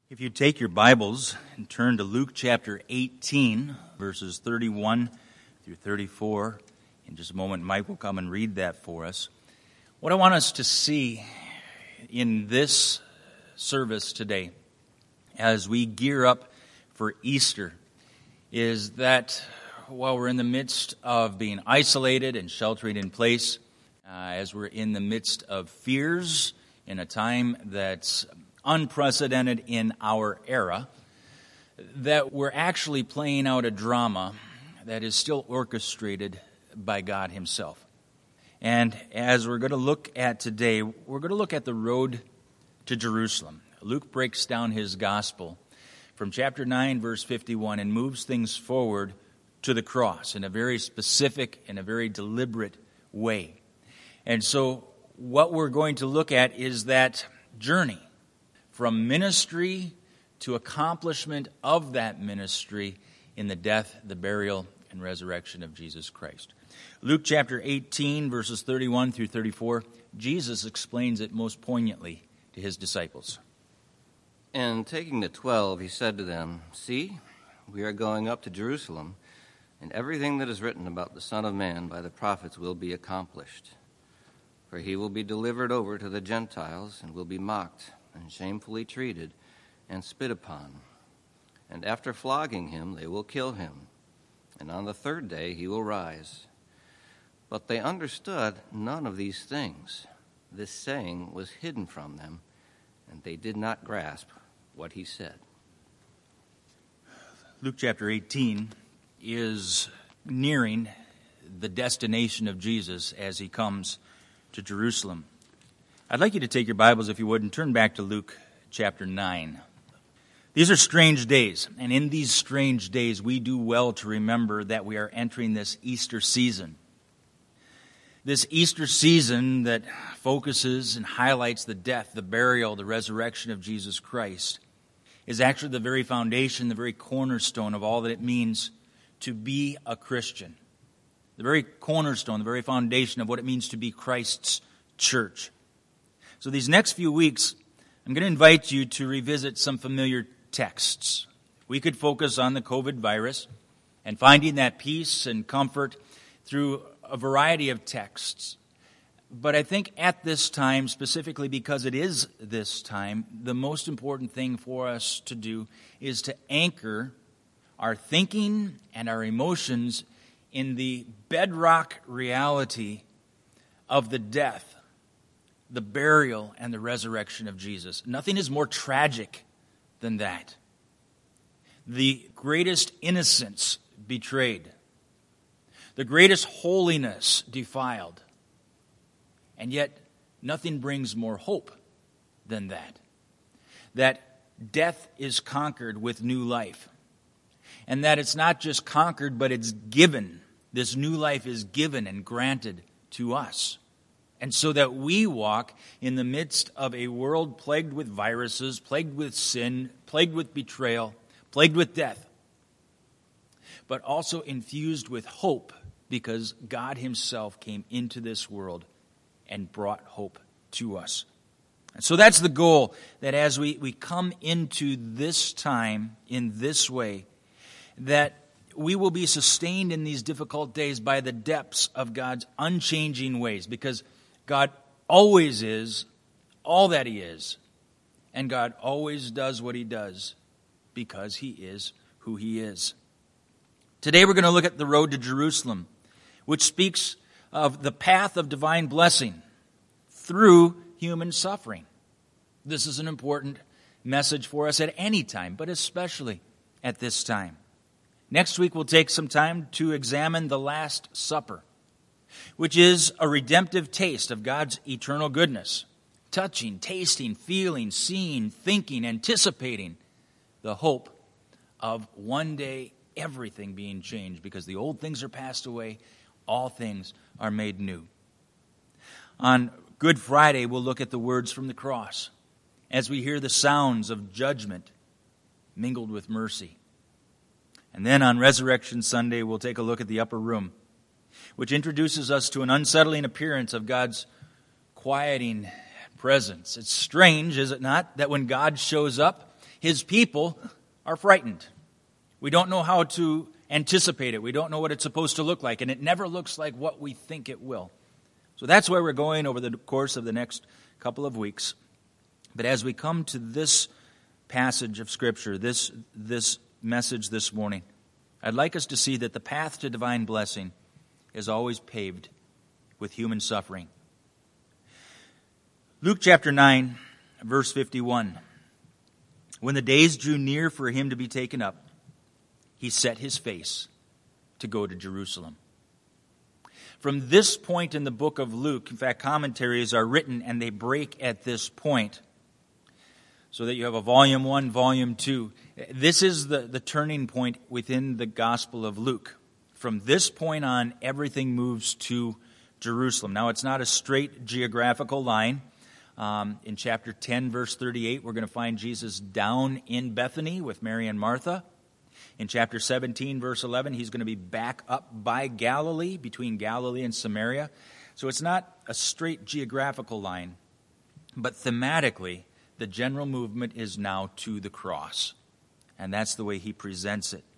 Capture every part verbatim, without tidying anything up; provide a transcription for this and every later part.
If you take your Bibles and turn to Luke chapter eighteen, verses thirty-one through thirty-four, in just a moment Mike will come and read that for us. What I want us to see in this service today, as we gear up for Easter, is that while we're in the midst of being isolated and sheltering in place, uh, as we're in the midst of fears in a time that's unprecedented in our era, that we're actually playing out a drama that is still orchestrated by God Himself. And as we're going to look at today, we're going to look at the road to Jerusalem. Luke breaks down his gospel from chapter nine, verse fifty-one, and moves things forward to the cross in a very specific and a very deliberate way. And so what we're going to look at is that journey from ministry to accomplishment of that ministry in the death, the burial, and resurrection of Jesus Christ. Luke chapter eighteen, verses thirty-one through thirty-four, Jesus explains it most poignantly to His disciples. And taking the twelve, He said to them, "See, we are going up to Jerusalem, and everything that is written about the Son of Man by the prophets will be accomplished. For He will be delivered over to the Gentiles and will be mocked and shamefully treated and spit upon. And after flogging Him, they will kill Him. And on the third day He will rise." But they understood none of these things. This saying was hidden from them, and they did not grasp what He said. Luke chapter eighteen is nearing the destination of Jesus as He comes to Jerusalem. I'd like you to take your Bibles, if you would, and turn back to Luke chapter nine. These are strange days, and in these strange days, we do well to remember that we are entering this Easter season. This Easter season that focuses and highlights the death, the burial, the resurrection of Jesus Christ is actually the very foundation, the very cornerstone of all that it means to be a Christian. The very cornerstone, the very foundation of what it means to be Christ's church. So these next few weeks, I'm going to invite you to revisit some familiar texts. We could focus on the COVID virus and finding that peace and comfort through a variety of texts. But I think at this time, specifically because it is this time, the most important thing for us to do is to anchor our thinking and our emotions in the bedrock reality of the death, the burial, and the resurrection of Jesus. Nothing is more tragic than that. The greatest innocence betrayed. The greatest holiness defiled. And yet, nothing brings more hope than that. That death is conquered with new life. And that it's not just conquered, but it's given. This new life is given and granted to us. And so that we walk in the midst of a world plagued with viruses, plagued with sin, plagued with betrayal, plagued with death, but also infused with hope because God Himself came into this world and brought hope to us. And so that's the goal, that as we, we come into this time in this way, that we will be sustained in these difficult days by the depths of God's unchanging ways, because God always is all that He is, and God always does what He does because He is who He is. Today we're going to look at the road to Jerusalem, which speaks of the path of divine blessing through human suffering. This is an important message for us at any time, but especially at this time. Next week we'll take some time to examine the Last Supper, which is a redemptive taste of God's eternal goodness, touching, tasting, feeling, seeing, thinking, anticipating the hope of one day everything being changed, because the old things are passed away, all things are made new. On Good Friday, we'll look at the words from the cross as we hear the sounds of judgment mingled with mercy. And then on Resurrection Sunday, we'll take a look at the upper room, which introduces us to an unsettling appearance of God's quieting presence. It's strange, is it not, that when God shows up, His people are frightened. We don't know how to anticipate it. We don't know what it's supposed to look like, and it never looks like what we think it will. So that's where we're going over the course of the next couple of weeks. But as we come to this passage of Scripture, this, this message this morning, I'd like us to see that the path to divine blessing is always paved with human suffering. Luke chapter nine, verse fifty-one. When the days drew near for him to be taken up, he set his face to go to Jerusalem. From this point in the book of Luke, in fact, commentaries are written and they break at this point, so that you have a volume one, volume two. This is the, the turning point within the Gospel of Luke. From this point on, everything moves to Jerusalem. Now, it's not a straight geographical line. Um, in chapter ten, verse thirty-eight, we're going to find Jesus down in Bethany with Mary and Martha. In chapter seventeen, verse eleven, he's going to be back up by Galilee, between Galilee and Samaria. So it's not a straight geographical line, but thematically, the general movement is now to the cross. And that's the way he presents it.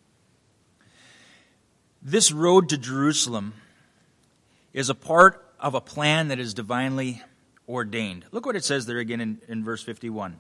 This road to Jerusalem is a part of a plan that is divinely ordained. Look what it says there again in, in verse fifty-one.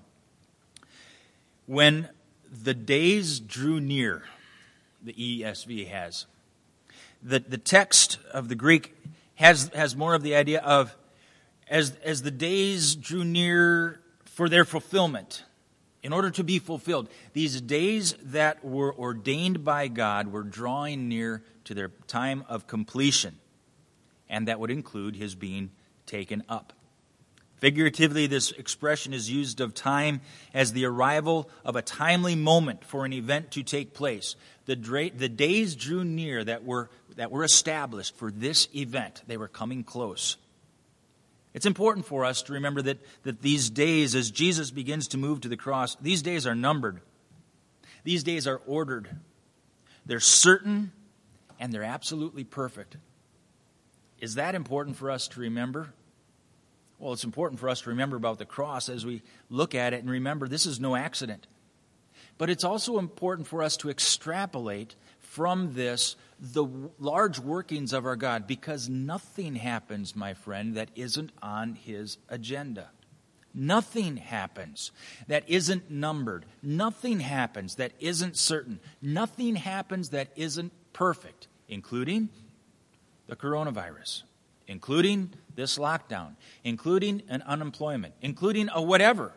When the days drew near, the E S V has. The, the text of the Greek has, has more of the idea of as, as the days drew near for their fulfillment, in order to be fulfilled. These days that were ordained by God were drawing near to their time of completion, and that would include his being taken up. Figuratively, this expression is used of time as the arrival of a timely moment for an event to take place. The, dra- the days drew near that were, that were established for this event. They were coming close. It's important for us to remember that, that these days, as Jesus begins to move to the cross, these days are numbered. These days are ordered. They're certain, and they're absolutely perfect. Is that important for us to remember? Well, it's important for us to remember about the cross as we look at it and remember this is no accident. But it's also important for us to extrapolate from this the large workings of our God, because nothing happens, my friend, that isn't on his agenda. Nothing happens that isn't numbered. Nothing happens that isn't certain. Nothing happens that isn't perfect, including the coronavirus, including this lockdown, including an unemployment, including a whatever.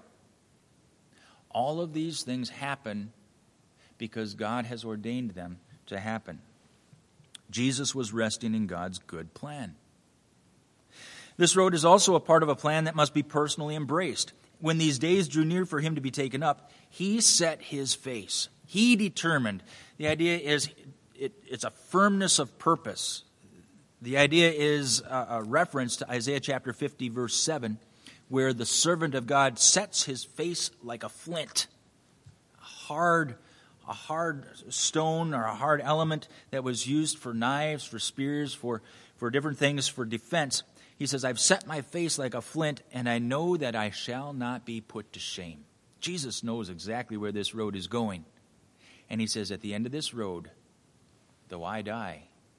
All of these things happen because God has ordained them to happen. Jesus was resting in God's good plan. This road is also a part of a plan that must be personally embraced. When these days drew near for him to be taken up, he set his face. He determined. The idea is it, it's a firmness of purpose. The idea is a, a reference to Isaiah chapter fifty, verse seven, where the servant of God sets his face like a flint, a hard a hard stone or a hard element that was used for knives, for spears, for, for different things, for defense. He says, I've set my face like a flint, and I know that I shall not be put to shame. Jesus knows exactly where this road is going. And he says, at the end of this road, though I die,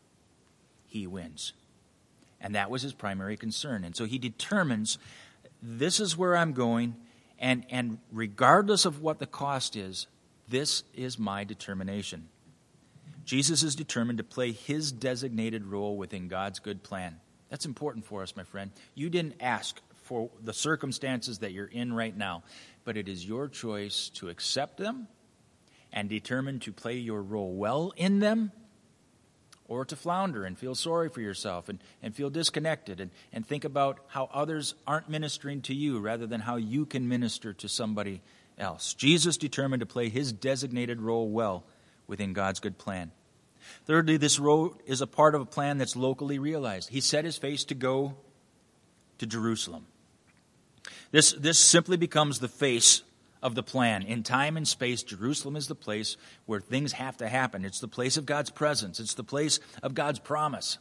he wins. And that was his primary concern. And so he determines, this is where I'm going, and, and regardless of what the cost is, this is my determination. Jesus is determined to play his designated role within God's good plan. That's important for us, my friend. You didn't ask for the circumstances that you're in right now, but it is your choice to accept them and determine to play your role well in them, or to flounder and feel sorry for yourself and, and feel disconnected and, and think about how others aren't ministering to you rather than how you can minister to somebody else. Jesus determined to play his designated role well within God's good plan. Thirdly, this road is a part of a plan that's locally realized. He set his face to go to Jerusalem. This, this simply becomes the face of the plan. In time and space, Jerusalem is the place where things have to happen. It's the place of God's presence. It's the place of God's promise.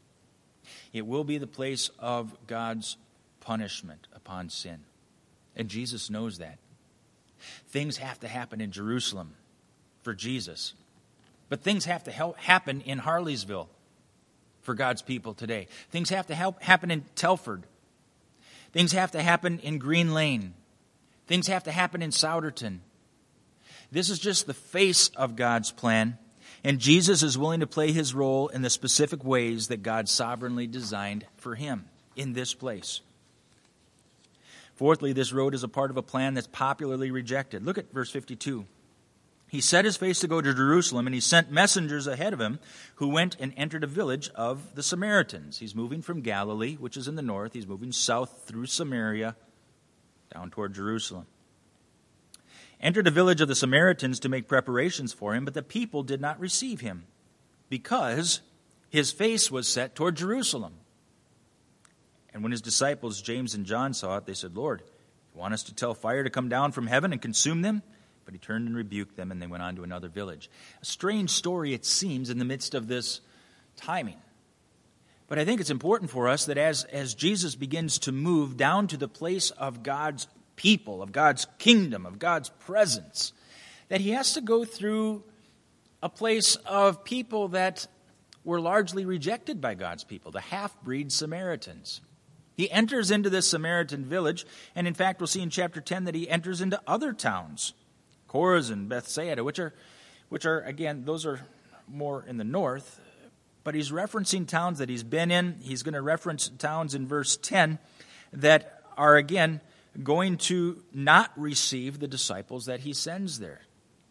It will be the place of God's punishment upon sin. And Jesus knows that. Things have to happen in Jerusalem for Jesus. But things have to help happen in Harleysville for God's people today. Things have to help happen in Telford. Things have to happen in Green Lane. Things have to happen in Souderton. This is just the face of God's plan, and Jesus is willing to play his role in the specific ways that God sovereignly designed for him in this place. Fourthly, this road is a part of a plan that's popularly rejected. Look at verse fifty-two. He set his face to go to Jerusalem, and he sent messengers ahead of him who went and entered a village of the Samaritans. He's moving from Galilee, which is in the north. He's moving south through Samaria down toward Jerusalem. Entered a village of the Samaritans to make preparations for him, but the people did not receive him because his face was set toward Jerusalem. And when his disciples, James and John, saw it, they said, "Lord, you want us to tell fire to come down from heaven and consume them?" But he turned and rebuked them, and they went on to another village. A strange story, it seems, in the midst of this timing. But I think it's important for us that as, as Jesus begins to move down to the place of God's people, of God's kingdom, of God's presence, that he has to go through a place of people that were largely rejected by God's people, the half-breed Samaritans. He enters into this Samaritan village, and in fact, we'll see in chapter ten that he enters into other towns, Chorazin, Bethsaida, which are, which are, again, those are more in the north, but he's referencing towns that he's been in. He's going to reference towns in verse ten that are, again, going to not receive the disciples that he sends there.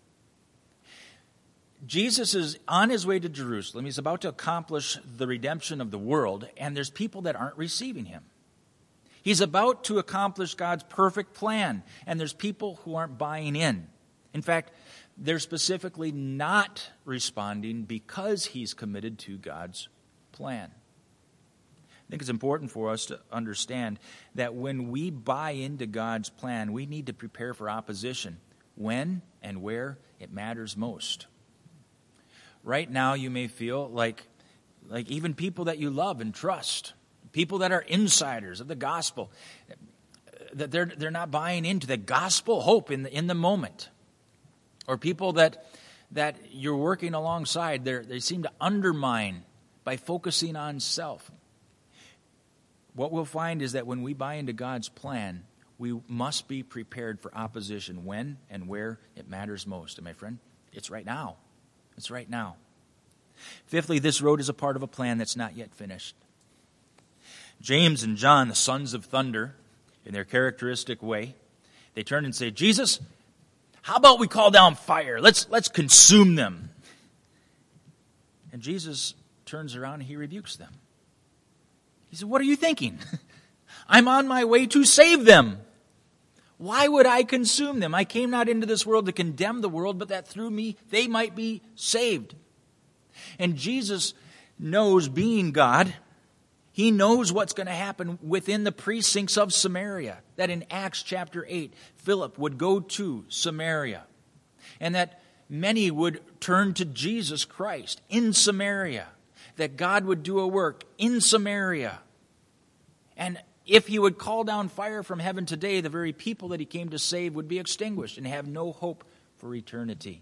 Jesus is on his way to Jerusalem. He's about to accomplish the redemption of the world, and there's people that aren't receiving him. He's about to accomplish God's perfect plan, and there's people who aren't buying in. In fact, they're specifically not responding because he's committed to God's plan. I think it's important for us to understand that when we buy into God's plan, we need to prepare for opposition when and where it matters most. Right now, you may feel like, like even people that you love and trust, people that are insiders of the gospel, that they're, they're not buying into the gospel hope in the, in the moment. Or people that that you're working alongside, they seem to undermine by focusing on self. What we'll find is that when we buy into God's plan, we must be prepared for opposition when and where it matters most. And my friend, it's right now. It's right now. Fifthly, this road is a part of a plan that's not yet finished. James and John, the sons of thunder, in their characteristic way, they turn and say, "Jesus, how about we call down fire? Let's, let's consume them." And Jesus turns around and he rebukes them. He said, "What are you thinking? I'm on my way to save them. Why would I consume them? I came not into this world to condemn the world, but that through me they might be saved." And Jesus knows, being God, he knows what's going to happen within the precincts of Samaria. That in Acts chapter eight, Philip would go to Samaria. And that many would turn to Jesus Christ in Samaria. That God would do a work in Samaria. And if he would call down fire from heaven today, the very people that he came to save would be extinguished and have no hope for eternity.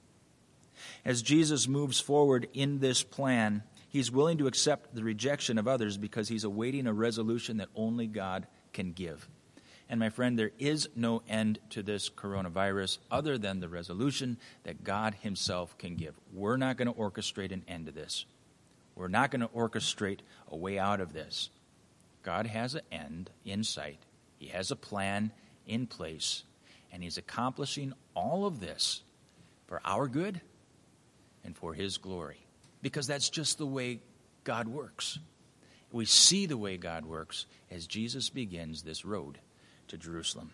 As Jesus moves forward in this plan, he's willing to accept the rejection of others because he's awaiting a resolution that only God can give. And my friend, there is no end to this coronavirus other than the resolution that God himself can give. We're not going to orchestrate an end to this. We're not going to orchestrate a way out of this. God has an end in sight. He has a plan in place. And he's accomplishing all of this for our good and for his glory. Because that's just the way God works. We see the way God works as Jesus begins this road to Jerusalem.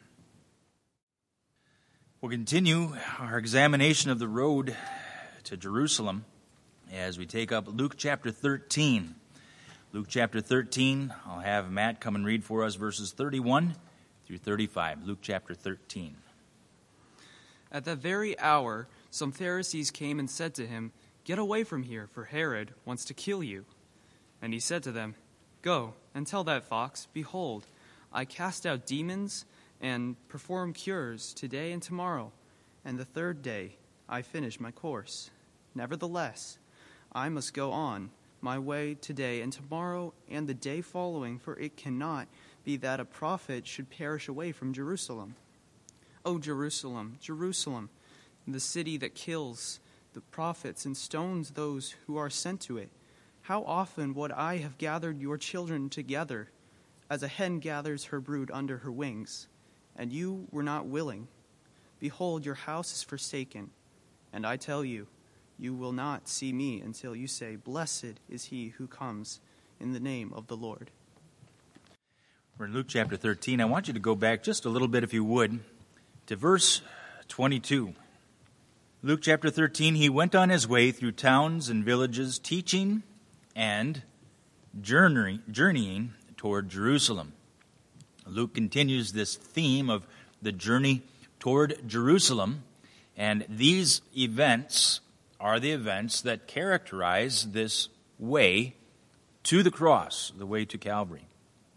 We'll continue our examination of the road to Jerusalem as we take up Luke chapter thirteen. Luke chapter thirteen, I'll have Matt come and read for us verses thirty-one through thirty-five. Luke chapter thirteen. At that very hour, some Pharisees came and said to him, "Get away from here, for Herod wants to kill you." And he said to them, "Go and tell that fox, behold, I cast out demons and perform cures today and tomorrow, and the third day I finish my course. Nevertheless, I must go on my way today and tomorrow and the day following, for it cannot be that a prophet should perish away from Jerusalem. O Jerusalem, Jerusalem, the city that kills the prophets and stones those who are sent to it. How often would I have gathered your children together, as a hen gathers her brood under her wings, and you were not willing. Behold, your house is forsaken, and I tell you, you will not see me until you say, Blessed is he who comes in the name of the Lord. We're in Luke chapter thirteen. I want you to go back just a little bit, if you would, to verse twenty-two. Luke chapter thirteen, he went on his way through towns and villages, teaching and journey, journeying toward Jerusalem. Luke continues this theme of the journey toward Jerusalem, and these events are the events that characterize this way to the cross, the way to Calvary.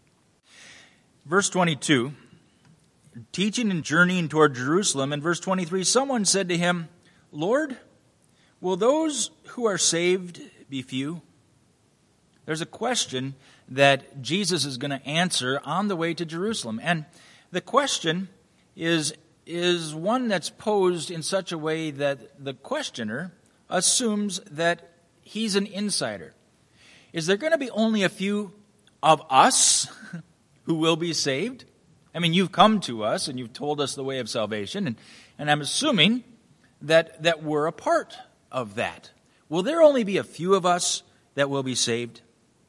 Verse twenty-two, teaching and journeying toward Jerusalem. In verse twenty-three, someone said to him, Lord, will those who are saved be few? There's a question that Jesus is going to answer on the way to Jerusalem. And the question is, is one that's posed in such a way that the questioner assumes that he's an insider. Is there going to be only a few of us who will be saved? I mean, you've come to us and you've told us the way of salvation, and, and I'm assuming that, that we're a part of that. Will there only be a few of us that will be saved?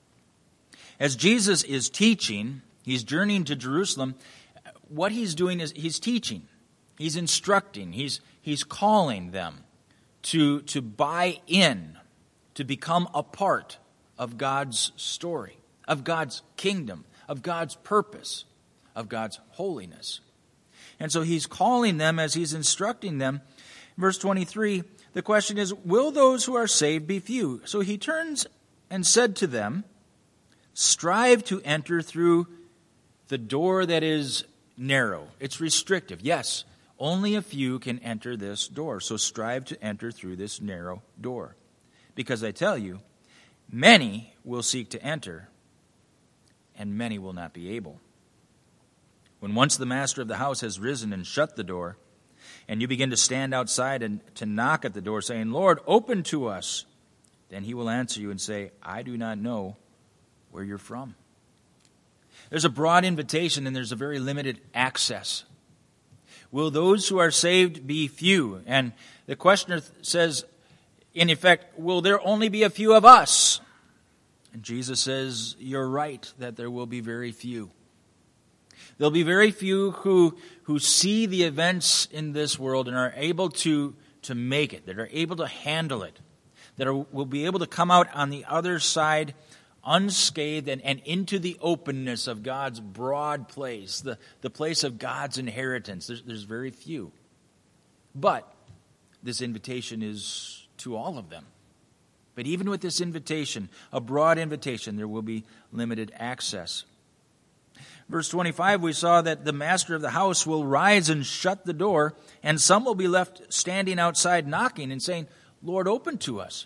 As Jesus is teaching, he's journeying to Jerusalem, what he's doing is he's teaching, he's instructing, he's, he's calling them to, to buy in, to become a part of God's story, of God's kingdom, of God's purpose, of God's holiness. And so he's calling them as he's instructing them. Verse twenty-three, the question is, will those who are saved be few? So he turns and said to them, strive to enter through the door that is narrow. It's restrictive. Yes, only a few can enter this door. So strive to enter through this narrow door. Because I tell you, many will seek to enter, and many will not be able. When once the master of the house has risen and shut the door, and you begin to stand outside and to knock at the door, saying, Lord, open to us, then he will answer you and say, I do not know where you're from. There's a broad invitation and there's a very limited access. Will those who are saved be few? And the questioner says, in effect, will there only be a few of us? And Jesus says, you're right, that there will be very few. There'll be very few who, who see the events in this world and are able to, to make it, that are able to handle it, that are, will be able to come out on the other side unscathed and, and into the openness of God's broad place, the, the place of God's inheritance. There's, there's very few. But this invitation is to all of them. But even with this invitation, a broad invitation, there will be limited access. Verse twenty-five, we saw that the master of the house will rise and shut the door, and some will be left standing outside knocking and saying, Lord, open to us.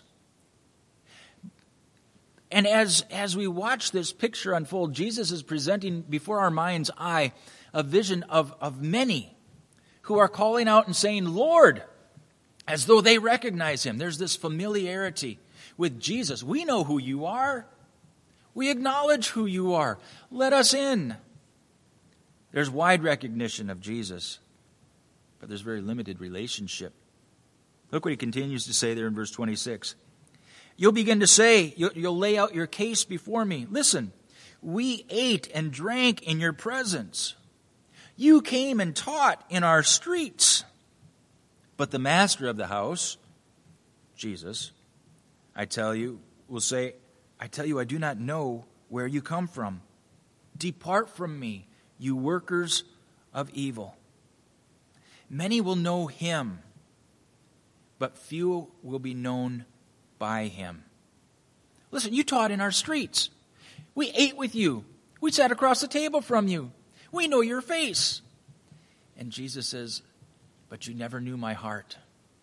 And as, as we watch this picture unfold, Jesus is presenting before our mind's eye a vision of, of many who are calling out and saying, Lord, as though they recognize him. There's this familiarity with Jesus. We know who you are. We acknowledge who you are. Let us in. There's wide recognition of Jesus, but there's very limited relationship. Look what he continues to say there in verse twenty-six. You'll begin to say, you'll, you'll lay out your case before me. Listen, we ate and drank in your presence. You came and taught in our streets. But the master of the house, Jesus, I tell you, will say, I tell you, I do not know where you come from. Depart from me, you workers of evil. Many will know him, but few will be known by him. Listen, you taught in our streets. We ate with you. We sat across the table from you. We know your face. And Jesus says, but you never knew my heart.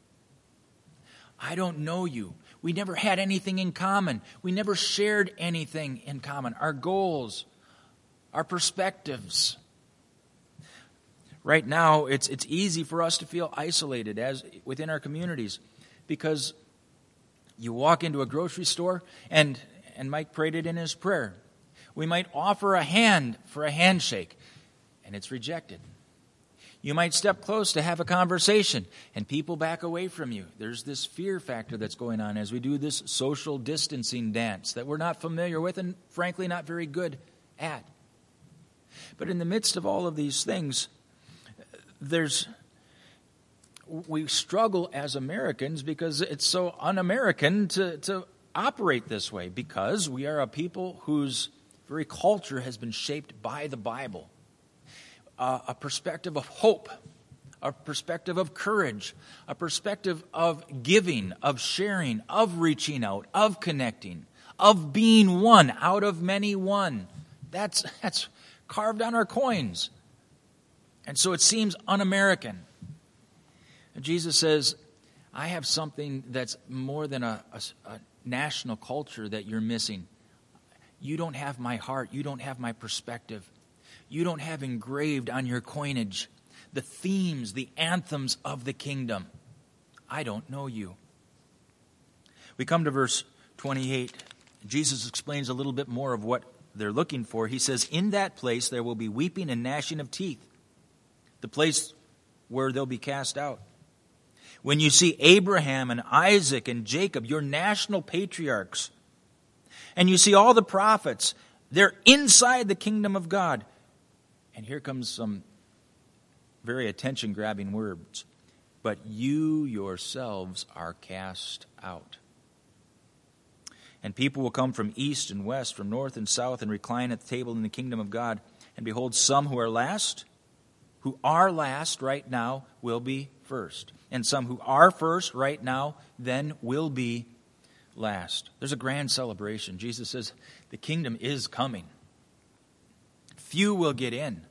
I don't know you. We never had anything in common. We never shared anything in common. Our goals, our perspectives. Right now, it's it's easy for us to feel isolated as within our communities because you walk into a grocery store, and, and Mike prayed it in his prayer. We might offer a hand for a handshake, and it's rejected. You might step close to have a conversation, and people back away from you. There's this fear factor that's going on as we do this social distancing dance that we're not familiar with and, frankly, not very good at. But in the midst of all of these things, there's we struggle as Americans because it's so un-American to, to operate this way, because we are a people whose very culture has been shaped by the Bible. Uh, a perspective of hope, a perspective of courage, a perspective of giving, of sharing, of reaching out, of connecting, of being one out of many one. That's, that's carved on our coins. And so it seems un-American. And Jesus says, I have something that's more than a, a, a national culture that you're missing. You don't have my heart. You don't have my perspective. You don't have engraved on your coinage the themes, the anthems of the kingdom. I don't know you. We come to verse twenty-eight. Jesus explains a little bit more of what they're looking for. He says, in that place there will be weeping and gnashing of teeth. The place where they'll be cast out. When you see Abraham and Isaac and Jacob, your national patriarchs, and you see all the prophets, they're inside the kingdom of God. And here comes some very attention-grabbing words. But you yourselves are cast out. And people will come from east and west, from north and south, and recline at the table in the kingdom of God. And behold, some who are last, who are last right now, will be first. And some who are first right now, then will be last. There's a grand celebration. Jesus says, the kingdom is coming. Few will get in.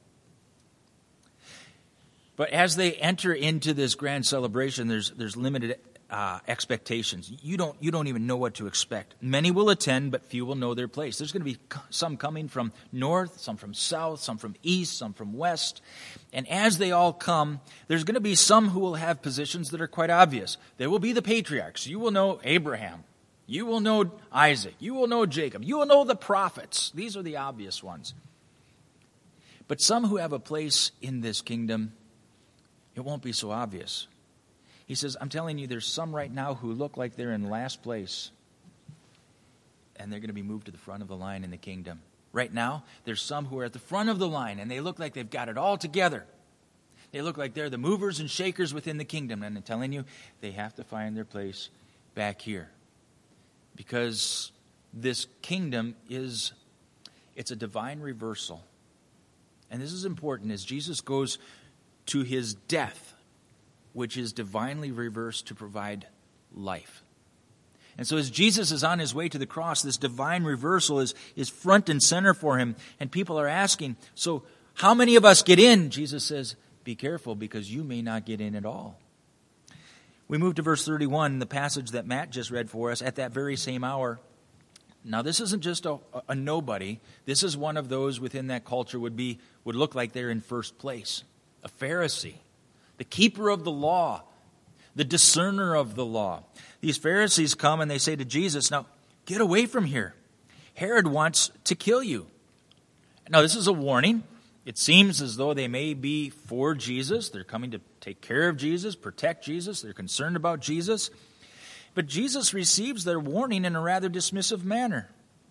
But as they enter into this grand celebration, there's there's limited uh, expectations. You don't you don't even know what to expect. Many will attend, but few will know their place. There's going to be some coming from north, some from south, some from east, some from west. And as they all come, there's going to be some who will have positions that are quite obvious. There will be the patriarchs. You will know Abraham. You will know Isaac. You will know Jacob. You will know the prophets. These are the obvious ones. But some who have a place in this kingdom, it won't be so obvious. He says, I'm telling you, there's some right now who look like they're in last place, and they're going to be moved to the front of the line in the kingdom. Right now, there's some who are at the front of the line, and they look like they've got it all together. They look like they're the movers and shakers within the kingdom. And I'm telling you, they have to find their place back here. Because this kingdom is, it's a divine reversal. And this is important as Jesus goes to his death, which is divinely reversed to provide life. And so as Jesus is on his way to the cross, this divine reversal is, is front and center for him. And people are asking, so how many of us get in? Jesus says, be careful because you may not get in at all. We move to verse thirty-one, the passage that Matt just read for us, at that very same hour. Now, this isn't just a, a nobody. This is one of those within that culture would be would look like they're in first place. A Pharisee, the keeper of the law, the discerner of the law. These Pharisees come and they say to Jesus, now, get away from here. Herod wants to kill you. Now, this is a warning. It seems as though they may be for Jesus. They're coming to take care of Jesus, protect Jesus. They're concerned about Jesus. But Jesus receives their warning in a rather dismissive manner.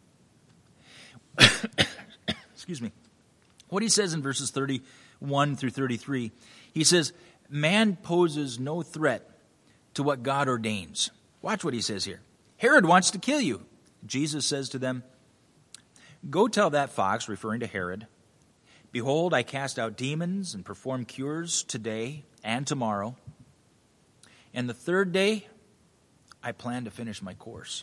Excuse me. What he says in verses thirty-one through thirty-three, he says, man poses no threat to what God ordains. Watch what he says here. Herod wants to kill you. Jesus says to them, go tell that fox, referring to Herod, behold, I cast out demons and perform cures today and tomorrow. And the third day, I plan to finish my course.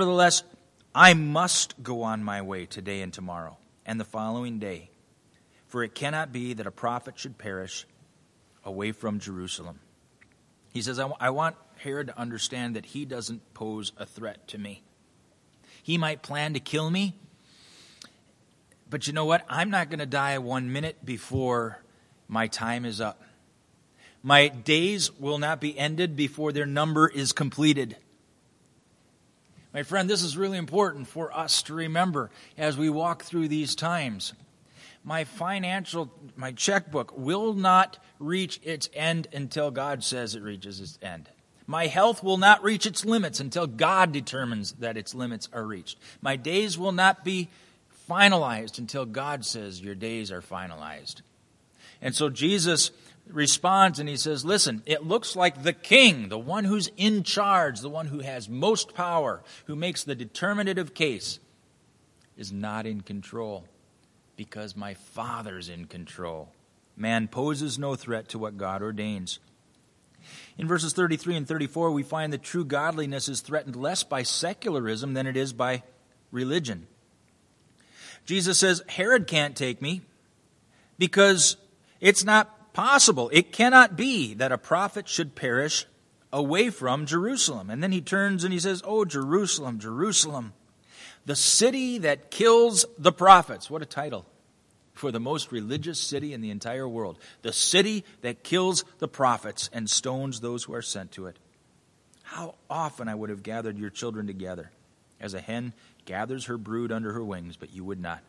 Nevertheless, I must go on my way today and tomorrow and the following day. For it cannot be that a prophet should perish away from Jerusalem. He says, I, w- I want Herod to understand that he doesn't pose a threat to me. He might plan to kill me, but you know what? I'm not going to die one minute before my time is up. My days will not be ended before their number is completed. My friend, this is really important for us to remember as we walk through these times. My financial, my checkbook will not reach its end until God says it reaches its end. My health will not reach its limits until God determines that its limits are reached. My days will not be finalized until God says your days are finalized. And so Jesus responds and he says, listen, it looks like the king, the one who's in charge, the one who has most power, who makes the determinative case, is not in control because my Father's in control. Man poses no threat to what God ordains. In verses thirty-three and thirty-four, we find that true godliness is threatened less by secularism than it is by religion. Jesus says, Herod can't take me because it's not possible. It cannot be that a prophet should perish away from Jerusalem. And then he turns and he says, oh, Jerusalem, Jerusalem, the city that kills the prophets. What a title for the most religious city in the entire world. The city that kills the prophets and stones those who are sent to it. How often I would have gathered your children together as a hen gathers her brood under her wings, but you would not.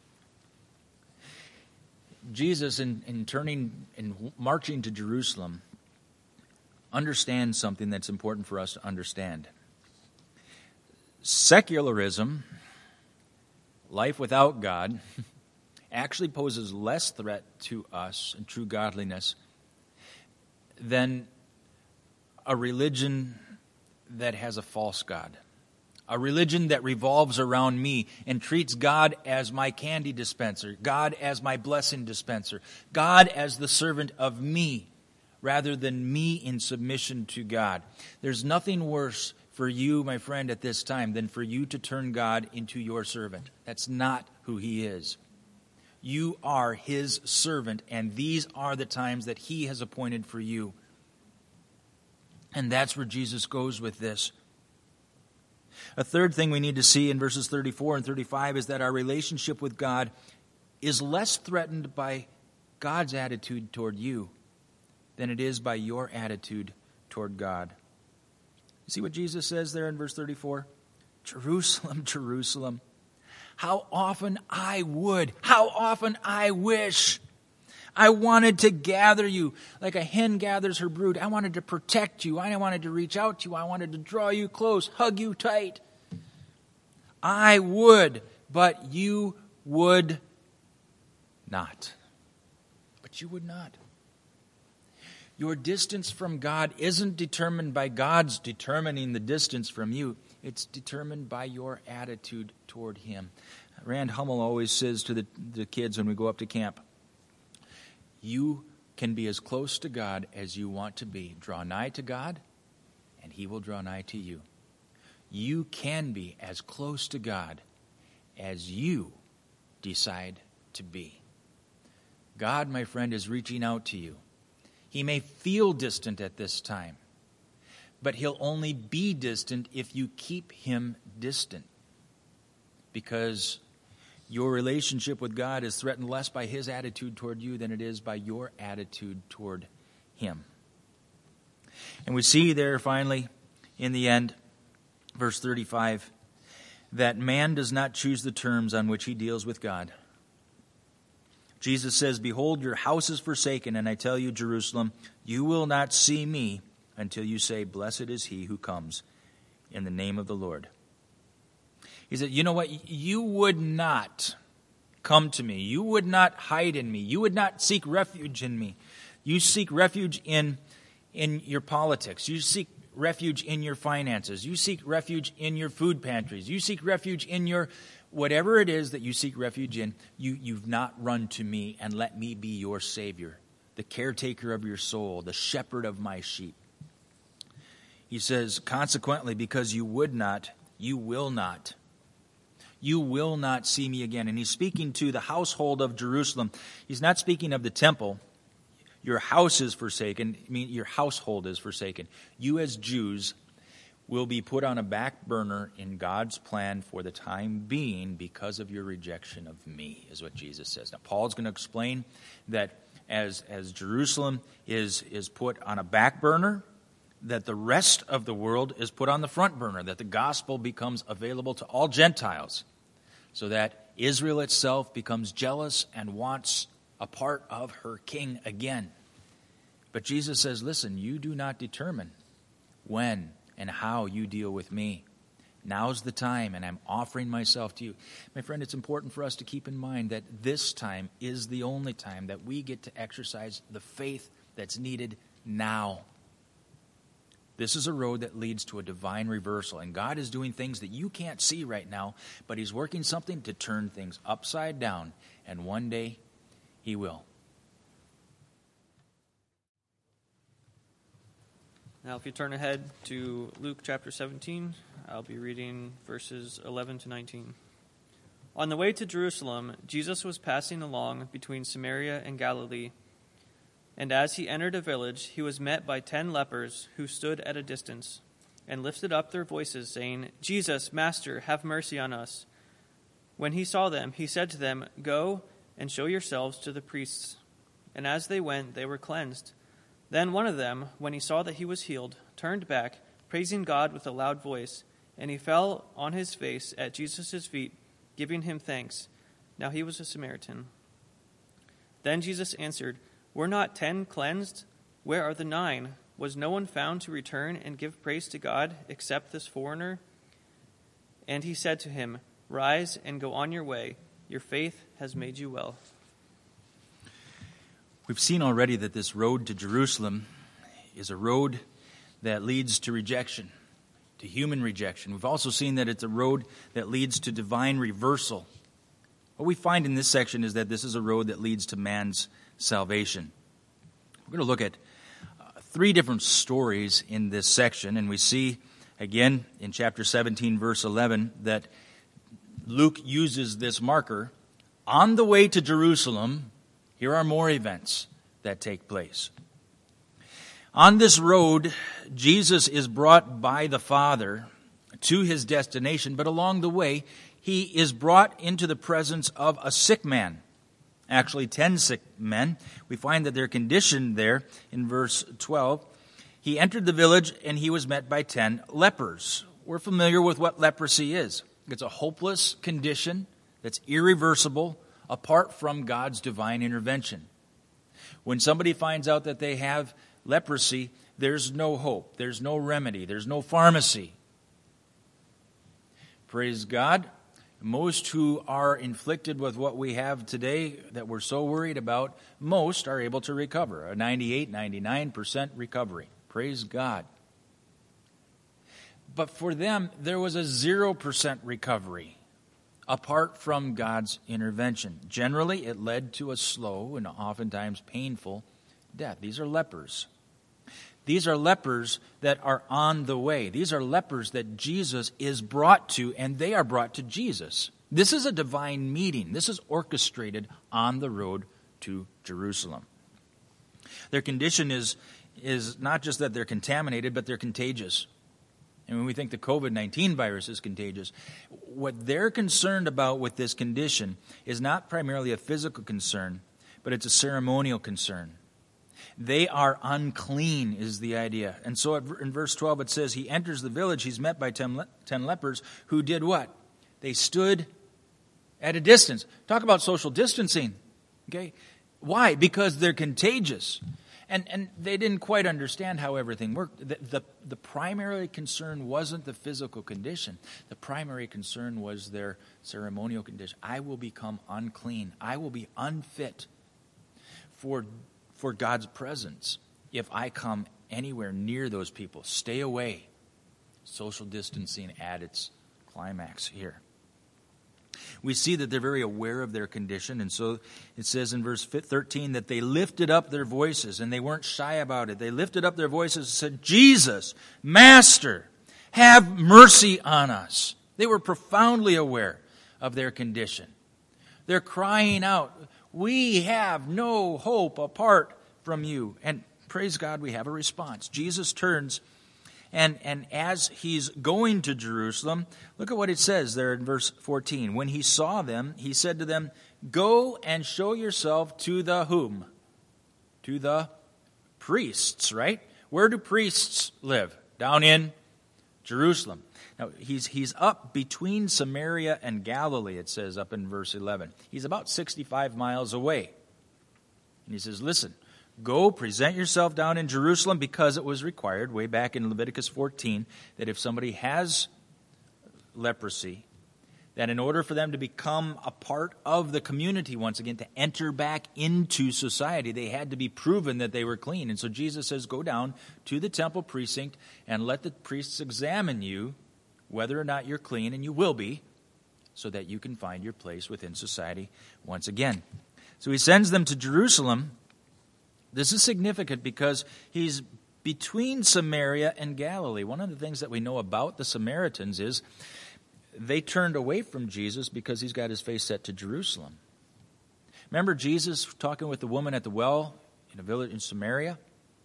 Jesus, in, in turning and marching to Jerusalem, understands something that's important for us to understand. Secularism, life without God, actually poses less threat to us and true godliness than a religion that has a false God. A religion that revolves around me and treats God as my candy dispenser, God as my blessing dispenser, God as the servant of me, rather than me in submission to God. There's nothing worse for you, my friend, at this time than for you to turn God into your servant. That's not who He is. You are His servant, and these are the times that He has appointed for you. And that's where Jesus goes with this. A third thing we need to see in verses thirty-four and thirty-five is that our relationship with God is less threatened by God's attitude toward you than it is by your attitude toward God. You see what Jesus says there in verse thirty-four? Jerusalem, Jerusalem, how often I would, how often I wish I wanted to gather you like a hen gathers her brood. I wanted to protect you. I wanted to reach out to you. I wanted to draw you close, hug you tight. I would, but you would not. But you would not. Your distance from God isn't determined by God's determining the distance from you. It's determined by your attitude toward Him. Rand Hummel always says to the, the kids when we go up to camp, you can be as close to God as you want to be. Draw nigh to God, and He will draw nigh to you. You can be as close to God as you decide to be. God, my friend, is reaching out to you. He may feel distant at this time, but He'll only be distant if you keep Him distant. Because your relationship with God is threatened less by His attitude toward you than it is by your attitude toward Him. And we see there finally, in the end, verse thirty-five, that man does not choose the terms on which he deals with God. Jesus says, behold, your house is forsaken, and I tell you, Jerusalem, you will not see me until you say, blessed is he who comes in the name of the Lord. He said, you know what? You would not come to me. You would not hide in me. You would not seek refuge in me. You seek refuge in, in your politics. You seek refuge in your finances. You seek refuge in your food pantries. You seek refuge in your whatever it is that you seek refuge in. You, you've not run to me and let me be your Savior, the caretaker of your soul, the shepherd of my sheep. He says, consequently, because you would not, you will not. you will not see me again. And he's speaking to the household of Jerusalem. He's not speaking of the temple. Your house is forsaken. I mean, your household is forsaken. You as Jews will be put on a back burner in God's plan for the time being because of your rejection of me, is what Jesus says. Now, Paul's going to explain that as, as Jerusalem is, is put on a back burner, that the rest of the world is put on the front burner, that the gospel becomes available to all Gentiles, so that Israel itself becomes jealous and wants a part of her king again. But Jesus says, listen, you do not determine when and how you deal with me. Now's the time, and I'm offering myself to you. My friend, it's important for us to keep in mind that this time is the only time that we get to exercise the faith that's needed now. This is a road that leads to a divine reversal, and God is doing things that you can't see right now, but He's working something to turn things upside down, and one day He will. Now, if you turn ahead to Luke chapter seventeen, I'll be reading verses eleven to nineteen. On the way to Jerusalem, Jesus was passing along between Samaria and Galilee. And as he entered a village, he was met by ten lepers who stood at a distance and lifted up their voices, saying, Jesus, Master, have mercy on us. When he saw them, he said to them, Go and show yourselves to the priests. And as they went, they were cleansed. Then one of them, when he saw that he was healed, turned back, praising God with a loud voice, and he fell on his face at Jesus' feet, giving him thanks. Now he was a Samaritan. Then Jesus answered, Were not ten cleansed? Where are the nine? Was no one found to return and give praise to God except this foreigner? And he said to him, Rise and go on your way. Your faith has made you well. We've seen already that this road to Jerusalem is a road that leads to rejection, to human rejection. We've also seen that it's a road that leads to divine reversal. What we find in this section is that this is a road that leads to man's salvation. We're going to look at uh, three different stories in this section, and we see again in chapter seventeen, verse eleven, that Luke uses this marker. On the way to Jerusalem, here are more events that take place. On this road, Jesus is brought by the Father to his destination, but along the way, he is brought into the presence of a sick man. Actually, ten sick men. We find that their condition there in verse twelve. He entered the village and he was met by ten lepers. We're familiar with what leprosy is. It's a hopeless condition that's irreversible apart from God's divine intervention. When somebody finds out that they have leprosy, there's no hope, there's no remedy, there's no pharmacy. Praise God. Most who are inflicted with what we have today that we're so worried about, most are able to recover. A ninety-eight, ninety-nine percent recovery. Praise God. But for them, there was a zero percent recovery apart from God's intervention. Generally, it led to a slow and oftentimes painful death. These are lepers. These are lepers that are on the way. These are lepers that Jesus is brought to, and they are brought to Jesus. This is a divine meeting. This is orchestrated on the road to Jerusalem. Their condition is, is not just that they're contaminated, but they're contagious. And when we think the covid nineteen virus is contagious, what they're concerned about with this condition is not primarily a physical concern, but it's a ceremonial concern. They are unclean is the idea. And so in verse twelve it says, he enters the village, he's met by ten, le- ten lepers who did what? They stood at a distance. Talk about social distancing. Okay? Why? Because they're contagious. And and they didn't quite understand how everything worked. The, the, the primary concern wasn't the physical condition. The primary concern was their ceremonial condition. I will become unclean. I will be unfit for for God's presence if I come anywhere near those people. Stay away. Social distancing at its climax here. We see that they're very aware of their condition, and so it says in verse thirteen that they lifted up their voices, and they weren't shy about it. They lifted up their voices and said, Jesus, Master, have mercy on us. They were profoundly aware of their condition. They're crying out, "We have no hope apart from you." And praise God, we have a response. Jesus turns, and, and as he's going to Jerusalem, look at what it says there in verse fourteen. When he saw them, he said to them, "Go and show yourself to the whom?" To the priests, right? Where do priests live? Down in Jerusalem. Now, he's he's up between Samaria and Galilee, it says up in verse eleven. He's about sixty-five miles away. And he says, listen, go present yourself down in Jerusalem, because it was required way back in Leviticus fourteen that if somebody has leprosy, that in order for them to become a part of the community once again, to enter back into society, they had to be proven that they were clean. And so Jesus says, go down to the temple precinct and let the priests examine you whether or not you're clean, and you will be, so that you can find your place within society once again. So he sends them to Jerusalem. This is significant because he's between Samaria and Galilee. One of the things that we know about the Samaritans is they turned away from Jesus because he's got his face set to Jerusalem. Remember Jesus talking with the woman at the well in a village in Samaria?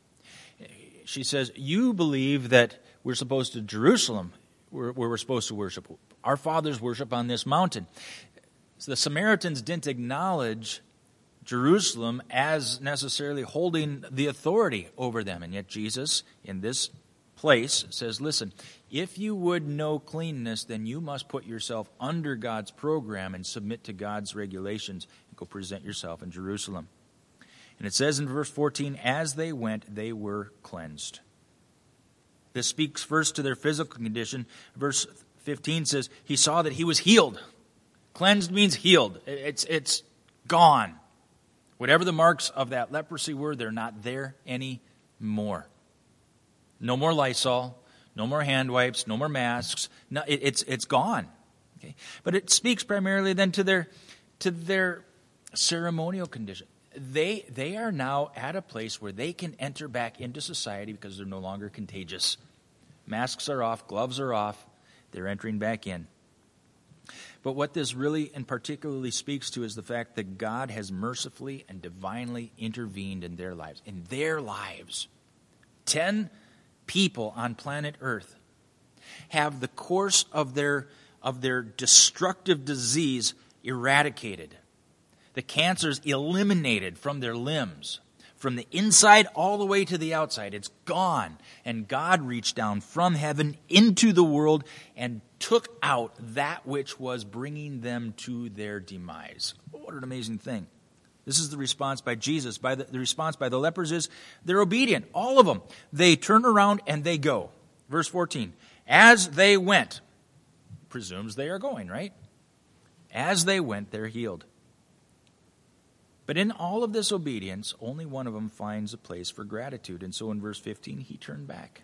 She says, "You believe that we're supposed to Jerusalem, where we're supposed to worship. Our fathers worship on this mountain." So the Samaritans didn't acknowledge Jerusalem as necessarily holding the authority over them. And yet Jesus, in this place, says, listen, if you would know cleanness, then you must put yourself under God's program and submit to God's regulations and go present yourself in Jerusalem. And it says in verse fourteen, as they went, they were cleansed. This speaks first to their physical condition. Verse fifteen says, he saw that he was healed. Cleansed means healed. It's, it's gone. Whatever the marks of that leprosy were, they're not there anymore. No more Lysol, no more hand wipes, no more masks. No, it, it's it's gone. Okay? But it speaks primarily then to their to their ceremonial condition. They they are now at a place where they can enter back into society because they're no longer contagious. Masks are off, gloves are off. They're entering back in. But what this really and particularly speaks to is the fact that God has mercifully and divinely intervened in their lives. In their lives. Ten people on planet Earth have the course of their of their destructive disease eradicated. The cancer's eliminated from their limbs. From the inside all the way to the outside. It's gone. And God reached down from heaven into the world and took out that which was bringing them to their demise. What an amazing thing. This is the response by Jesus. By the, the response by the lepers is they're obedient. All of them. They turn around and they go. Verse fourteen. As they went. Presumes they are going, right? As they went, they're healed. But in all of this obedience, only one of them finds a place for gratitude. And so in verse fifteen, he turned back.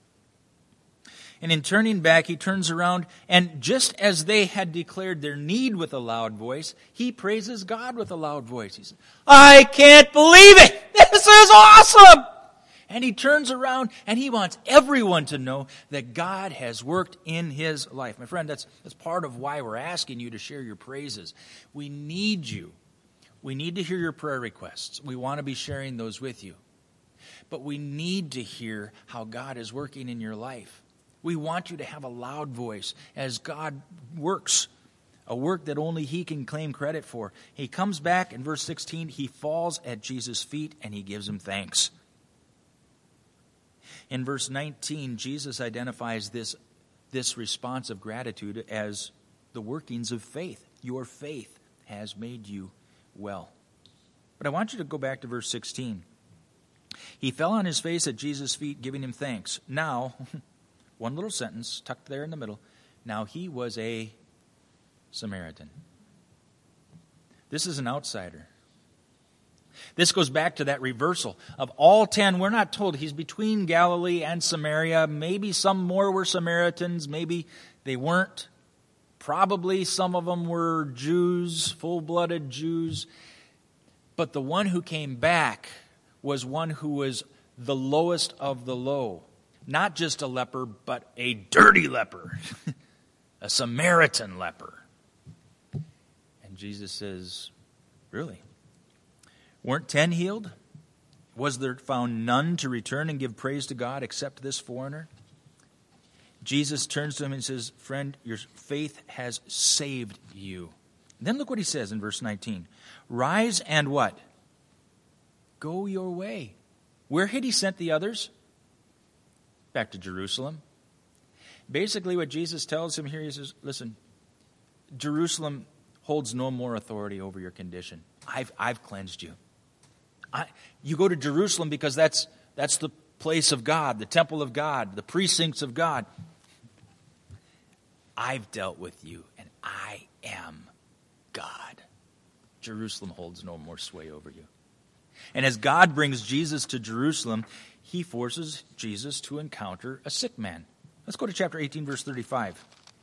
And in turning back, he turns around, and just as they had declared their need with a loud voice, he praises God with a loud voice. He says, I can't believe it! This is awesome! And he turns around, and he wants everyone to know that God has worked in his life. My friend, that's, that's part of why we're asking you to share your praises. We need you. We need to hear your prayer requests. We want to be sharing those with you. But we need to hear how God is working in your life. We want you to have a loud voice as God works, a work that only he can claim credit for. He comes back in verse sixteen, he falls at Jesus' feet and he gives him thanks. In verse nineteen, Jesus identifies this, this response of gratitude as the workings of faith. Your faith has made you well. But I want you to go back to verse sixteen. He fell on his face at Jesus' feet, giving him thanks. Now, one little sentence tucked there in the middle. Now he was a Samaritan. This is an outsider. This goes back to that reversal. Of all ten, we're not told he's between Galilee and Samaria. Maybe some more were Samaritans. Maybe they weren't. Probably some of them were Jews, full-blooded Jews. But the one who came back was one who was the lowest of the low. Not just a leper, but a dirty leper. A Samaritan leper. And Jesus says, really? Weren't ten healed? Was there found none to return and give praise to God except this foreigner? Jesus turns to him and says, friend, your faith has saved you. Then look what he says in verse nineteen. Rise and what? Go your way. Where had he sent the others? Back to Jerusalem. Basically what Jesus tells him here, he says, listen, Jerusalem holds no more authority over your condition. I've, I've cleansed you. I, you go to Jerusalem because that's, that's the place of God, the temple of God, the precincts of God. I've dealt with you, and I am God. Jerusalem holds no more sway over you. And as God brings Jesus to Jerusalem, he forces Jesus to encounter a sick man. Let's go to chapter eighteen, verse thirty-five.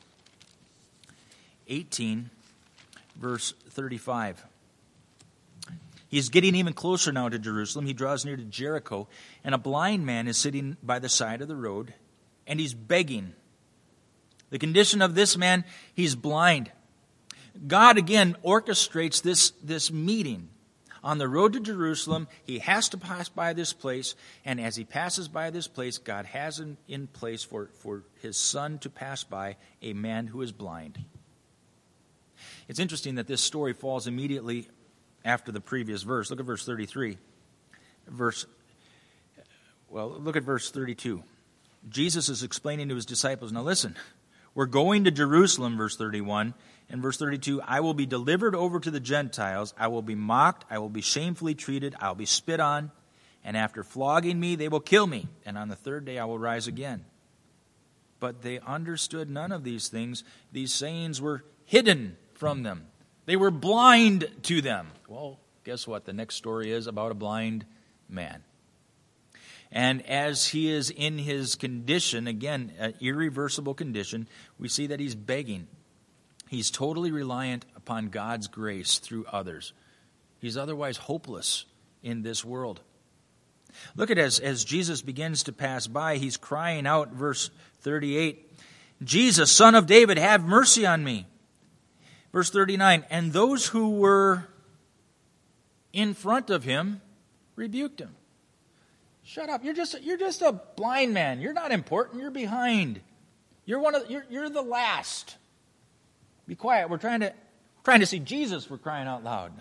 eighteen, verse thirty-five. He's getting even closer now to Jerusalem. He draws near to Jericho, and a blind man is sitting by the side of the road, and he's begging. The condition of this man, he's blind. God, again, orchestrates this, this meeting. On the road to Jerusalem, he has to pass by this place, and as he passes by this place, God has in, in place for, for his son to pass by a man who is blind. It's interesting that this story falls immediately after the previous verse. Look at verse thirty-three. Verse, well, look at verse thirty-two. Jesus is explaining to his disciples, now listen, we're going to Jerusalem, verse thirty-one. And verse thirty-two, I will be delivered over to the Gentiles. I will be mocked. I will be shamefully treated. I will be spit on. And after flogging me, they will kill me. And on the third day, I will rise again. But they understood none of these things. These sayings were hidden from them. They were blind to them. Well, guess what? The next story is about a blind man. And as he is in his condition, again, an irreversible condition, we see that he's begging. He's totally reliant upon God's grace through others. He's otherwise hopeless in this world. Look at as, as Jesus begins to pass by, he's crying out, verse thirty-eight, Jesus, Son of David, have mercy on me. Verse thirty-nine, and those who were in front of him rebuked him. Shut up, you're just, you're just a blind man. You're not important, you're behind. You're one of you're, you're the last. Be quiet. We're trying to trying to see Jesus, we're crying out loud.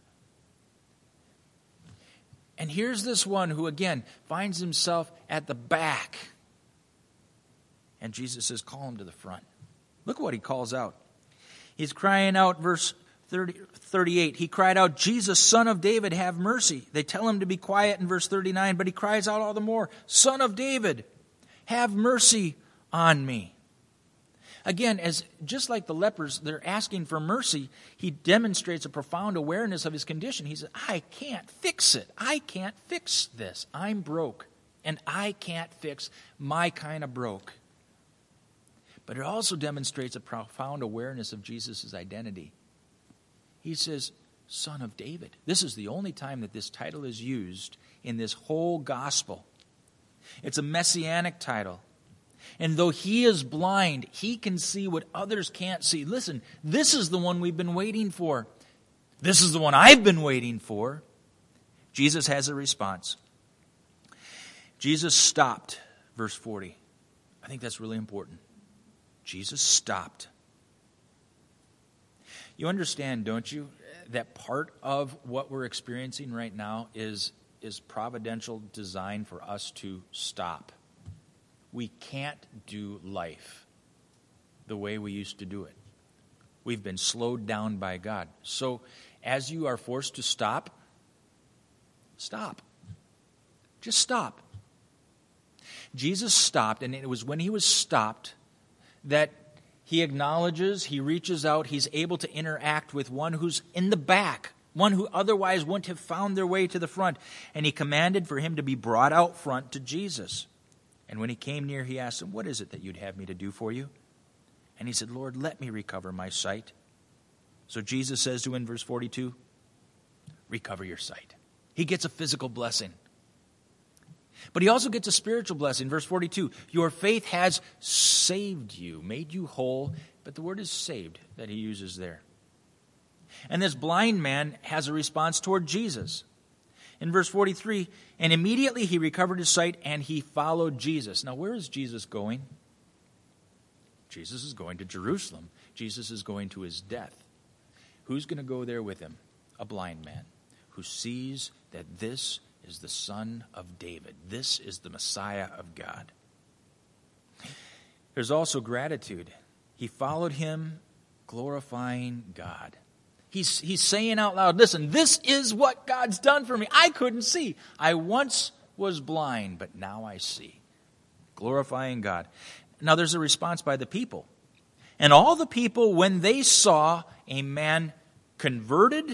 And here's this one who, again, finds himself at the back. And Jesus says, call him to the front. Look what he calls out. He's crying out, verse thirty, thirty-eight. He cried out, Jesus, Son of David, have mercy. They tell him to be quiet in verse thirty-nine, but he cries out all the more, Son of David, have mercy on me. Again, as just like the lepers, they're asking for mercy, he demonstrates a profound awareness of his condition. He says, I can't fix it. I can't fix this. I'm broke, and I can't fix my kind of broke. But it also demonstrates a profound awareness of Jesus' identity. He says, Son of David. This is the only time that this title is used in this whole gospel. It's a messianic title. And though he is blind, he can see what others can't see. Listen, this is the one we've been waiting for. This is the one I've been waiting for. Jesus has a response. Jesus stopped, verse forty. I think that's really important. Jesus stopped. You understand, don't you, that part of what we're experiencing right now is, is providential design for us to stop. We can't do life the way we used to do it. We've been slowed down by God. So as you are forced to stop, stop. Just stop. Jesus stopped, and it was when he was stopped that he acknowledges, he reaches out, he's able to interact with one who's in the back, one who otherwise wouldn't have found their way to the front. And he commanded for him to be brought out front to Jesus. And when he came near, he asked him, what is it that you'd have me to do for you? And he said, Lord, let me recover my sight. So Jesus says to him in verse forty-two, recover your sight. He gets a physical blessing. But he also gets a spiritual blessing. Verse forty-two, your faith has saved you, made you whole. But the word is saved that he uses there. And this blind man has a response toward Jesus. In verse forty-three, and immediately he recovered his sight and he followed Jesus. Now, where is Jesus going? Jesus is going to Jerusalem. Jesus is going to his death. Who's going to go there with him? A blind man who sees that this is the Son of David. This is the Messiah of God. There's also gratitude. He followed him, glorifying God. He's, he's saying out loud, listen, this is what God's done for me. I couldn't see. I once was blind, but now I see. Glorifying God. Now there's a response by the people. And all the people, when they saw a man converted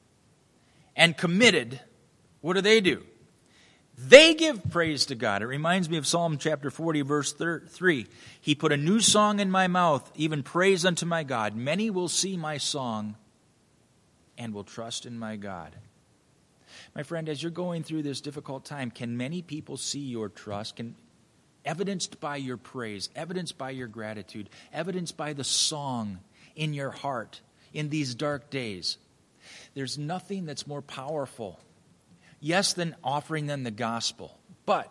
and committed, what do they do? They give praise to God. It reminds me of Psalm chapter forty, verse three. He put a new song in my mouth, even praise unto my God. Many will see my song and will trust in my God. My friend, as you're going through this difficult time, can many people see your trust? Can, evidenced by your praise, evidenced by your gratitude, evidenced by the song in your heart in these dark days. There's nothing that's more powerful, yes, than offering them the gospel, but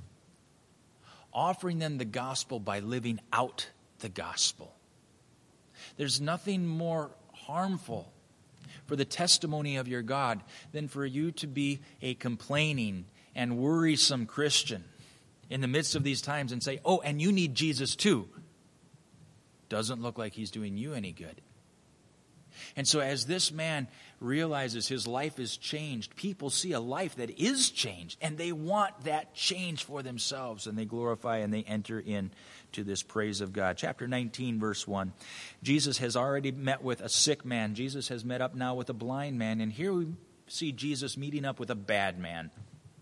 offering them the gospel by living out the gospel. There's nothing more harmful for the testimony of your God than for you to be a complaining and worrisome Christian in the midst of these times and say, oh, and you need Jesus too. Doesn't look like he's doing you any good. And so as this man realizes his life is changed, people see a life that is changed, and they want that change for themselves, and they glorify and they enter into this praise of God. Chapter nineteen, verse one. Jesus has already met with a sick man. Jesus has met up now with a blind man, and here we see Jesus meeting up with a bad man.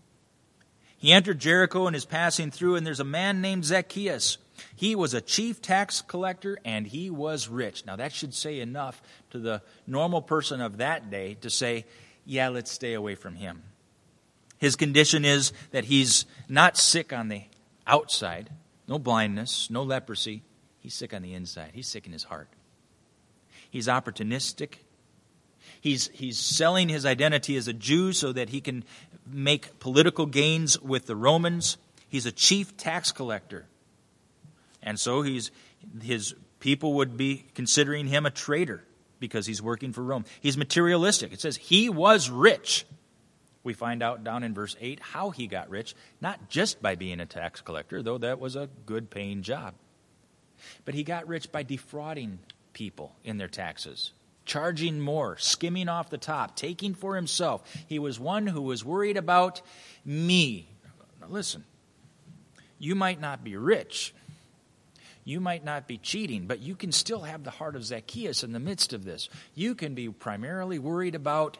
He entered Jericho and is passing through, and there's a man named Zacchaeus. He was a chief tax collector, and he was rich. Now, that should say enough to the normal person of that day to say, yeah, let's stay away from him. His condition is that he's not sick on the outside, no blindness, no leprosy. He's sick on the inside. He's sick in his heart. He's opportunistic. He's, he's selling his identity as a Jew so that he can make political gains with the Romans. He's a chief tax collector. And so he's his people would be considering him a traitor because he's working for Rome. He's materialistic. It says he was rich. We find out down in verse eight how he got rich, not just by being a tax collector, though that was a good paying job. But he got rich by defrauding people in their taxes, charging more, skimming off the top, taking for himself. He was one who was worried about me. Now listen, you might not be rich. You might not be cheating, but you can still have the heart of Zacchaeus in the midst of this. You can be primarily worried about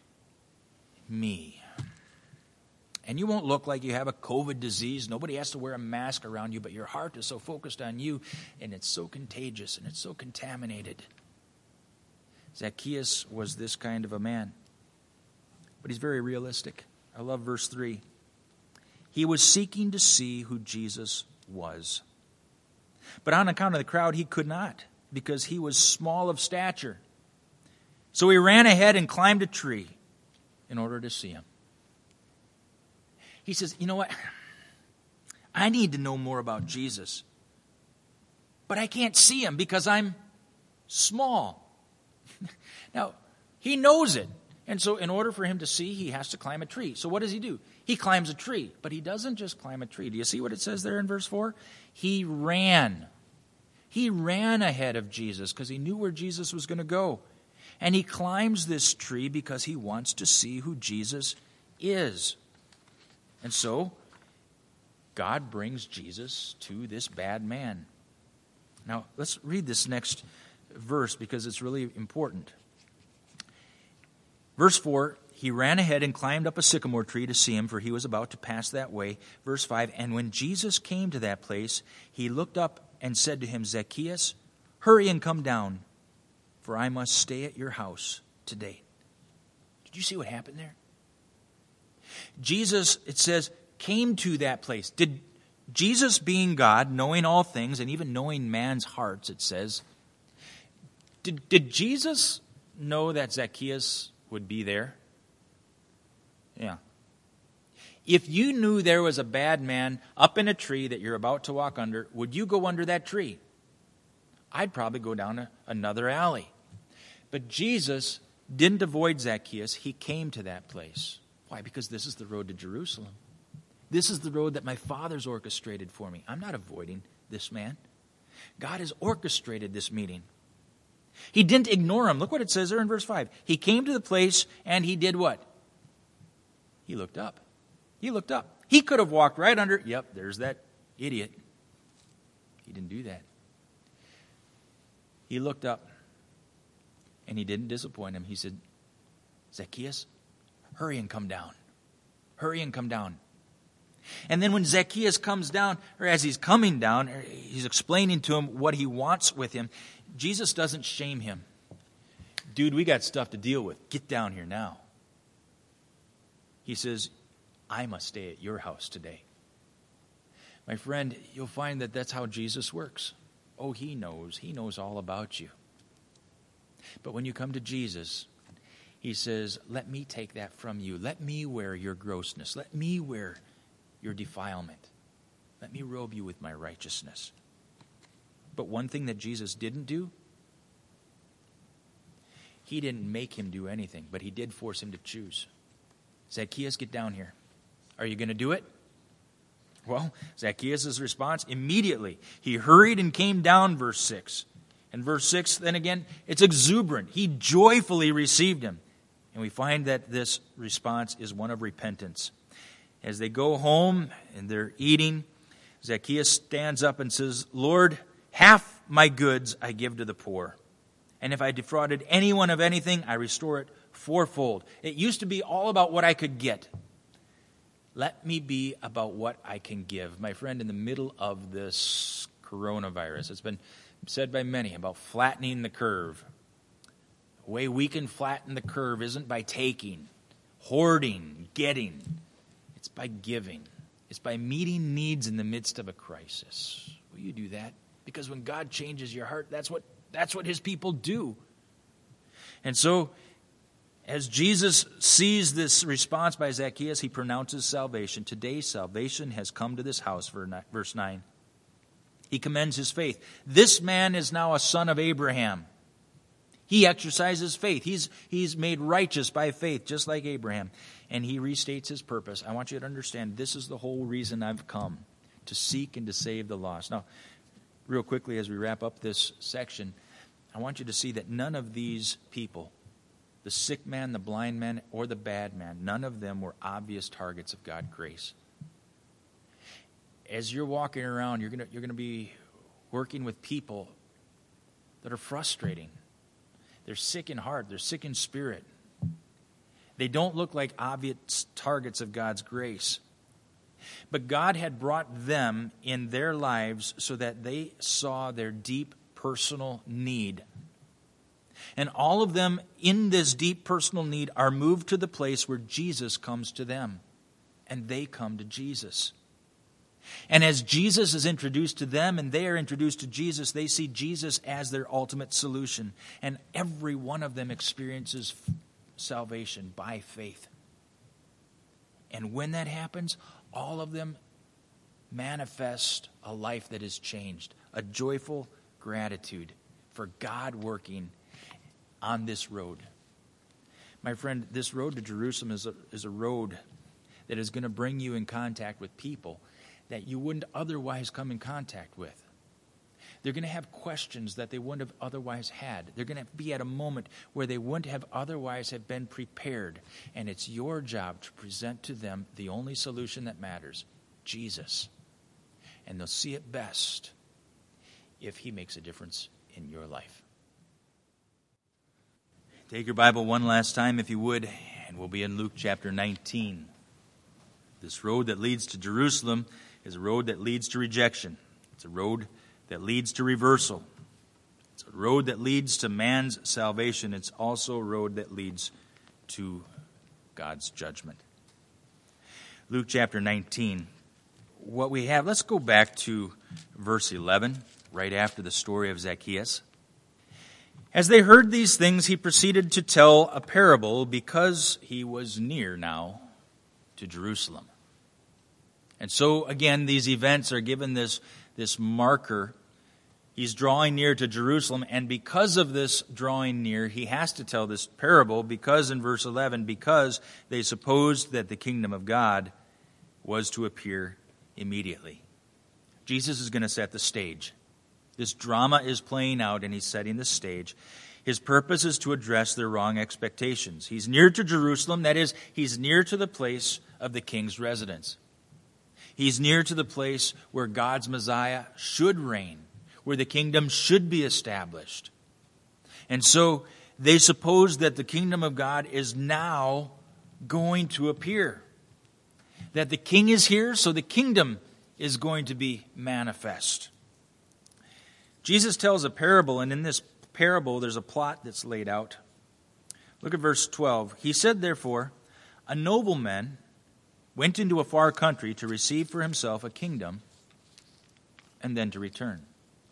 me. And you won't look like you have a COVID disease. Nobody has to wear a mask around you, but your heart is so focused on you, and it's so contagious, and it's so contaminated. Zacchaeus was this kind of a man. But he's very realistic. I love verse three. He was seeking to see who Jesus was. But on account of the crowd, he could not, because he was small of stature. So he ran ahead and climbed a tree in order to see him. He says, you know what? I need to know more about Jesus. But I can't see him because I'm small. Now, he knows it. And so in order for him to see, he has to climb a tree. So what does he do? He climbs a tree. But he doesn't just climb a tree. Do you see what it says there in verse four? He ran. He ran ahead of Jesus because he knew where Jesus was going to go. And he climbs this tree because he wants to see who Jesus is. And so God brings Jesus to this bad man. Now, let's read this next verse because it's really important. Verse four, he ran ahead and climbed up a sycamore tree to see him, for he was about to pass that way. Verse five, and when Jesus came to that place, he looked up and said to him, Zacchaeus, hurry and come down, for I must stay at your house today. Did you see what happened there? Jesus, it says, came to that place. Did Jesus, being God, knowing all things, and even knowing man's hearts, it says, did, did Jesus know that Zacchaeus would be there? Yeah. If you knew there was a bad man up in a tree that you're about to walk under, would you go under that tree? I'd probably go down a, another alley. But Jesus didn't avoid Zacchaeus. He came to that place. Why? Because this is the road to Jerusalem. This is the road that my Father's orchestrated for me. I'm not avoiding this man. God has orchestrated this meeting. He didn't ignore him. Look what it says there in verse five. He came to the place and he did what? He looked up. He looked up. He could have walked right under. Yep, there's that idiot. He didn't do that. He looked up and he didn't disappoint him. He said, Zacchaeus, hurry and come down. Hurry and come down. And then when Zacchaeus comes down, or as he's coming down, he's explaining to him what he wants with him. Jesus doesn't shame him. Dude, we got stuff to deal with. Get down here now. He says, I must stay at your house today. My friend, you'll find that that's how Jesus works. Oh, he knows. He knows all about you. But when you come to Jesus, he says, let me take that from you. Let me wear your grossness. Let me wear your defilement. Let me robe you with my righteousness. But one thing that Jesus didn't do, he didn't make him do anything, but he did force him to choose. Zacchaeus, get down here. Are you going to do it? Well, Zacchaeus' response, immediately, he hurried and came down, verse six. And verse six, then again, it's exuberant. He joyfully received him. And we find that this response is one of repentance. As they go home and they're eating, Zacchaeus stands up and says, Lord, half my goods I give to the poor. And if I defrauded anyone of anything, I restore it fourfold. It used to be all about what I could get. Let me be about what I can give. My friend, in the middle of this coronavirus, it's been said by many about flattening the curve. The way we can flatten the curve isn't by taking, hoarding, getting. It's by giving. It's by meeting needs in the midst of a crisis. Will you do that? Because when God changes your heart, that's what that's what his people do. And so, as Jesus sees this response by Zacchaeus, he pronounces salvation. Today, salvation has come to this house, verse nine. He commends his faith. This man is now a son of Abraham. He exercises faith. He's, he's made righteous by faith, just like Abraham. And he restates his purpose. I want you to understand, this is the whole reason I've come, to seek and to save the lost. Now, real quickly as we wrap up this section, I want you to see that none of these people, the sick man, the blind man, or the bad man, none of them were obvious targets of God's grace. As you're walking around, you're going to, you're going to be working with people that are frustrating. They're sick in heart. They're sick in spirit. They don't look like obvious targets of God's grace. But God had brought them in their lives so that they saw their deep personal need. And all of them in this deep personal need are moved to the place where Jesus comes to them. And they come to Jesus. And as Jesus is introduced to them and they are introduced to Jesus, they see Jesus as their ultimate solution. And every one of them experiences salvation by faith. And when that happens, all of them manifest a life that is changed, a joyful gratitude for God working on this road. My friend, this road to Jerusalem is a, is a road that is going to bring you in contact with people that you wouldn't otherwise come in contact with. They're going to have questions that they wouldn't have otherwise had. They're going to be at a moment where they wouldn't have otherwise have been prepared. And it's your job to present to them the only solution that matters, Jesus. And they'll see it best if he makes a difference in your life. Take your Bible one last time, if you would, and we'll be in Luke chapter nineteen. This road that leads to Jerusalem is a road that leads to rejection. It's a road that leads to reversal. It's a road that leads to man's salvation. It's also a road that leads to God's judgment. Luke chapter nineteen. What we have, let's go back to verse eleven, right after the story of Zacchaeus. As they heard these things, he proceeded to tell a parable because he was near now to Jerusalem. And so, again, these events are given this, this marker. He's drawing near to Jerusalem, and because of this drawing near, he has to tell this parable because in verse eleven, because they supposed that the kingdom of God was to appear immediately. Jesus is going to set the stage. This drama is playing out, and he's setting the stage. His purpose is to address their wrong expectations. He's near to Jerusalem, that is, he's near to the place of the king's residence. He's near to the place where God's Messiah should reign, where the kingdom should be established. And so they suppose that the kingdom of God is now going to appear. That the king is here, so the kingdom is going to be manifest. Jesus tells a parable, and in this parable there's a plot that's laid out. Look at verse twelve. He said, therefore, a nobleman went into a far country to receive for himself a kingdom and then to return.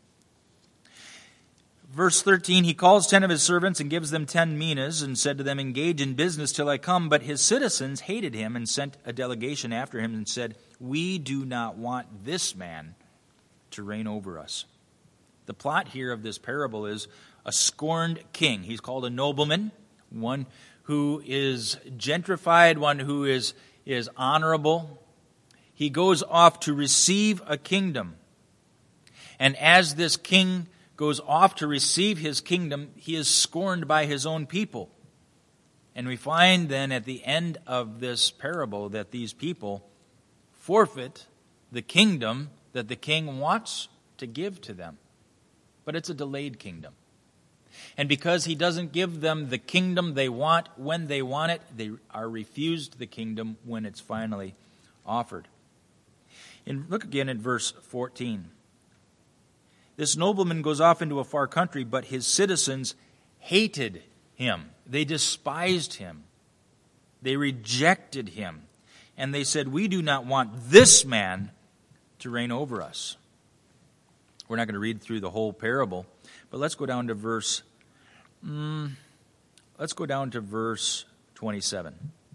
Verse thirteen, he calls ten of his servants and gives them ten minas and said to them, engage in business till I come. But his citizens hated him and sent a delegation after him and said, we do not want this man to reign over us. The plot here of this parable is a scorned king. He's called a nobleman, one who is gentrified, one who is, is honorable. He goes off to receive a kingdom. And as this king goes off to receive his kingdom, he is scorned by his own people. And we find then at the end of this parable that these people forfeit the kingdom that the king wants to give to them. But it's a delayed kingdom. And because he doesn't give them the kingdom they want when they want it, they are refused the kingdom when it's finally offered. And look again at verse fourteen. This nobleman goes off into a far country, but his citizens hated him. They despised him. They rejected him. And they said, we do not want this man to reign over us. We're not going to read through the whole parable, but let's go down to verse, mm, let's go down to verse twenty-seven.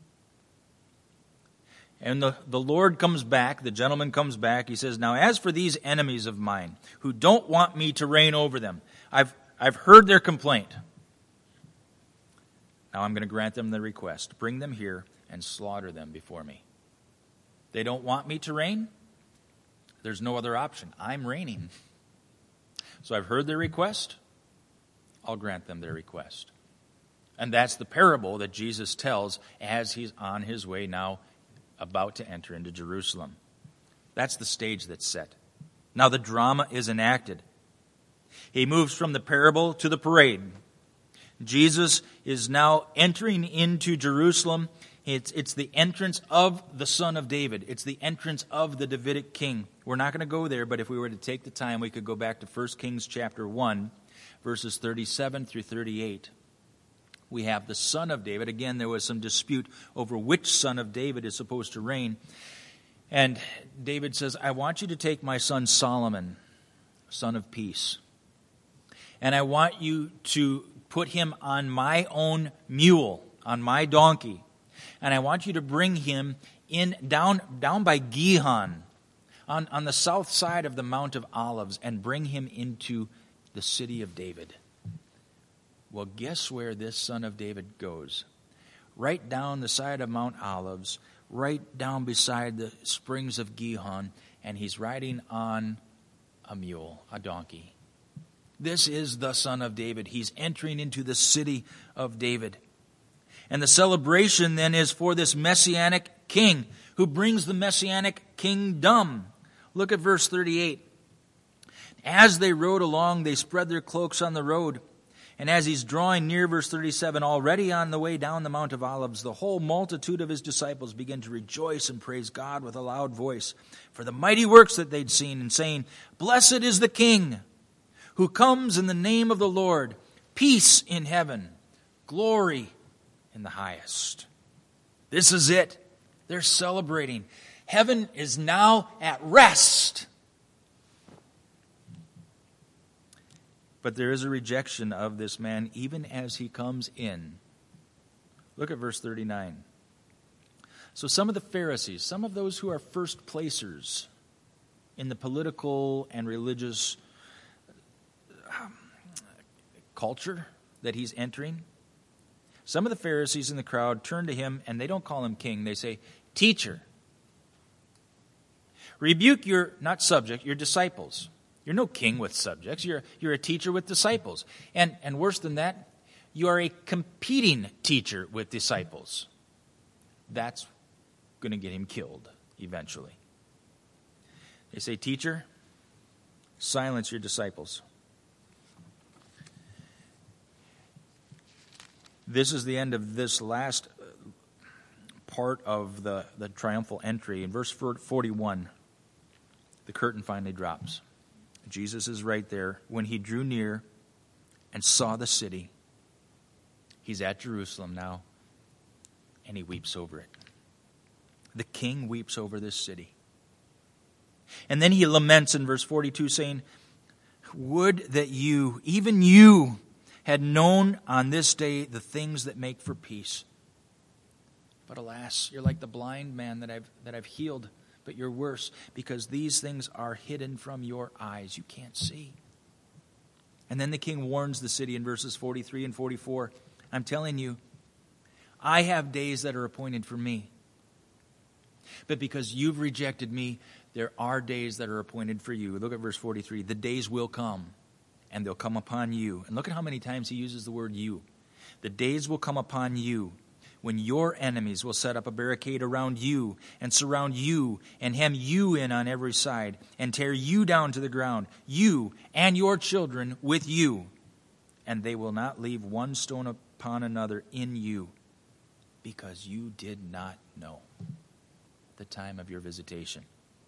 And the, the Lord comes back, the gentleman comes back, he says, now as for these enemies of mine, who don't want me to reign over them, I've, I've heard their complaint. Now I'm going to grant them the request. Bring them here and slaughter them before me. They don't want me to reign? There's no other option. I'm reigning. So I've heard their request. I'll grant them their request. And that's the parable that Jesus tells as he's on his way now about to enter into Jerusalem. That's the stage that's set. Now the drama is enacted. He moves from the parable to the parade. Jesus is now entering into Jerusalem. It's, it's the entrance of the Son of David. It's the entrance of the Davidic king. We're not going to go there, but if we were to take the time, we could go back to First Kings chapter one, verses thirty-seven through thirty-eight. We have the Son of David. Again, there was some dispute over which son of David is supposed to reign. And David says, I want you to take my son Solomon, son of peace. And I want you to put him on my own mule, on my donkey. And I want you to bring him in down, down by Gihon, on, on the south side of the Mount of Olives, and bring him into the city of David. Well, guess where this son of David goes? Right down the side of Mount Olives, right down beside the springs of Gihon, and he's riding on a mule, a donkey. This is the Son of David. He's entering into the city of David. And the celebration then is for this Messianic king who brings the Messianic kingdom. Look at verse thirty-eight. As they rode along, they spread their cloaks on the road. And as he's drawing near, verse thirty-seven, already on the way down the Mount of Olives, the whole multitude of his disciples began to rejoice and praise God with a loud voice for the mighty works that they'd seen, and saying, Blessed is the King who comes in the name of the Lord, peace in heaven, glory in the highest. This is it. They're celebrating. Heaven is now at rest. But there is a rejection of this man even as he comes in. Look at verse thirty-nine. So some of the Pharisees, some of those who are first placers in the political and religious culture that he's entering, some of the Pharisees in the crowd turn to him and they don't call him king. They say, "Teacher, rebuke your, not subject, your disciples." You're no king with subjects. You're, you're a teacher with disciples. And, and worse than that, you are a competing teacher with disciples. That's going to get him killed eventually. They say, "Teacher, silence your disciples." This is the end of this last part of the, the triumphal entry. In verse forty-one, the curtain finally drops. Jesus is right there. When he drew near and saw the city, he's at Jerusalem now, and he weeps over it. The king weeps over this city. And then he laments in verse forty-two, saying, "Would that you, even you, had known on this day the things that make for peace. But alas, you're like the blind man that I've that I've healed, but you're worse, because these things are hidden from your eyes. You can't see." And then the king warns the city in verses forty-three and forty-four, "I'm telling you, I have days that are appointed for me. But because you've rejected me, there are days that are appointed for you." Look at verse forty-three. "The days will come, and they'll come upon you." And look at how many times he uses the word you. "The days will come upon you when your enemies will set up a barricade around you and surround you and hem you in on every side and tear you down to the ground, you and your children with you. And they will not leave one stone upon another in you, because you did not know the time of your visitation."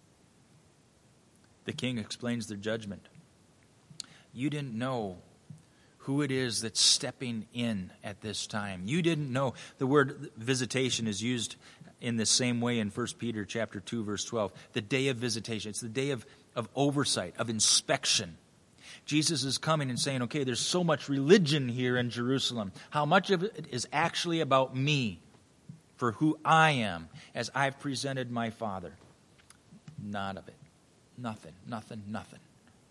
The king explains their judgment. You didn't know who it is that's stepping in at this time. You didn't know. The word visitation is used in the same way in First Peter chapter two, verse twelve. The day of visitation. It's the day of, of oversight, of inspection. Jesus is coming and saying, okay, there's so much religion here in Jerusalem. How much of it is actually about me, for who I am, as I've presented my Father? None of it. Nothing, nothing, nothing.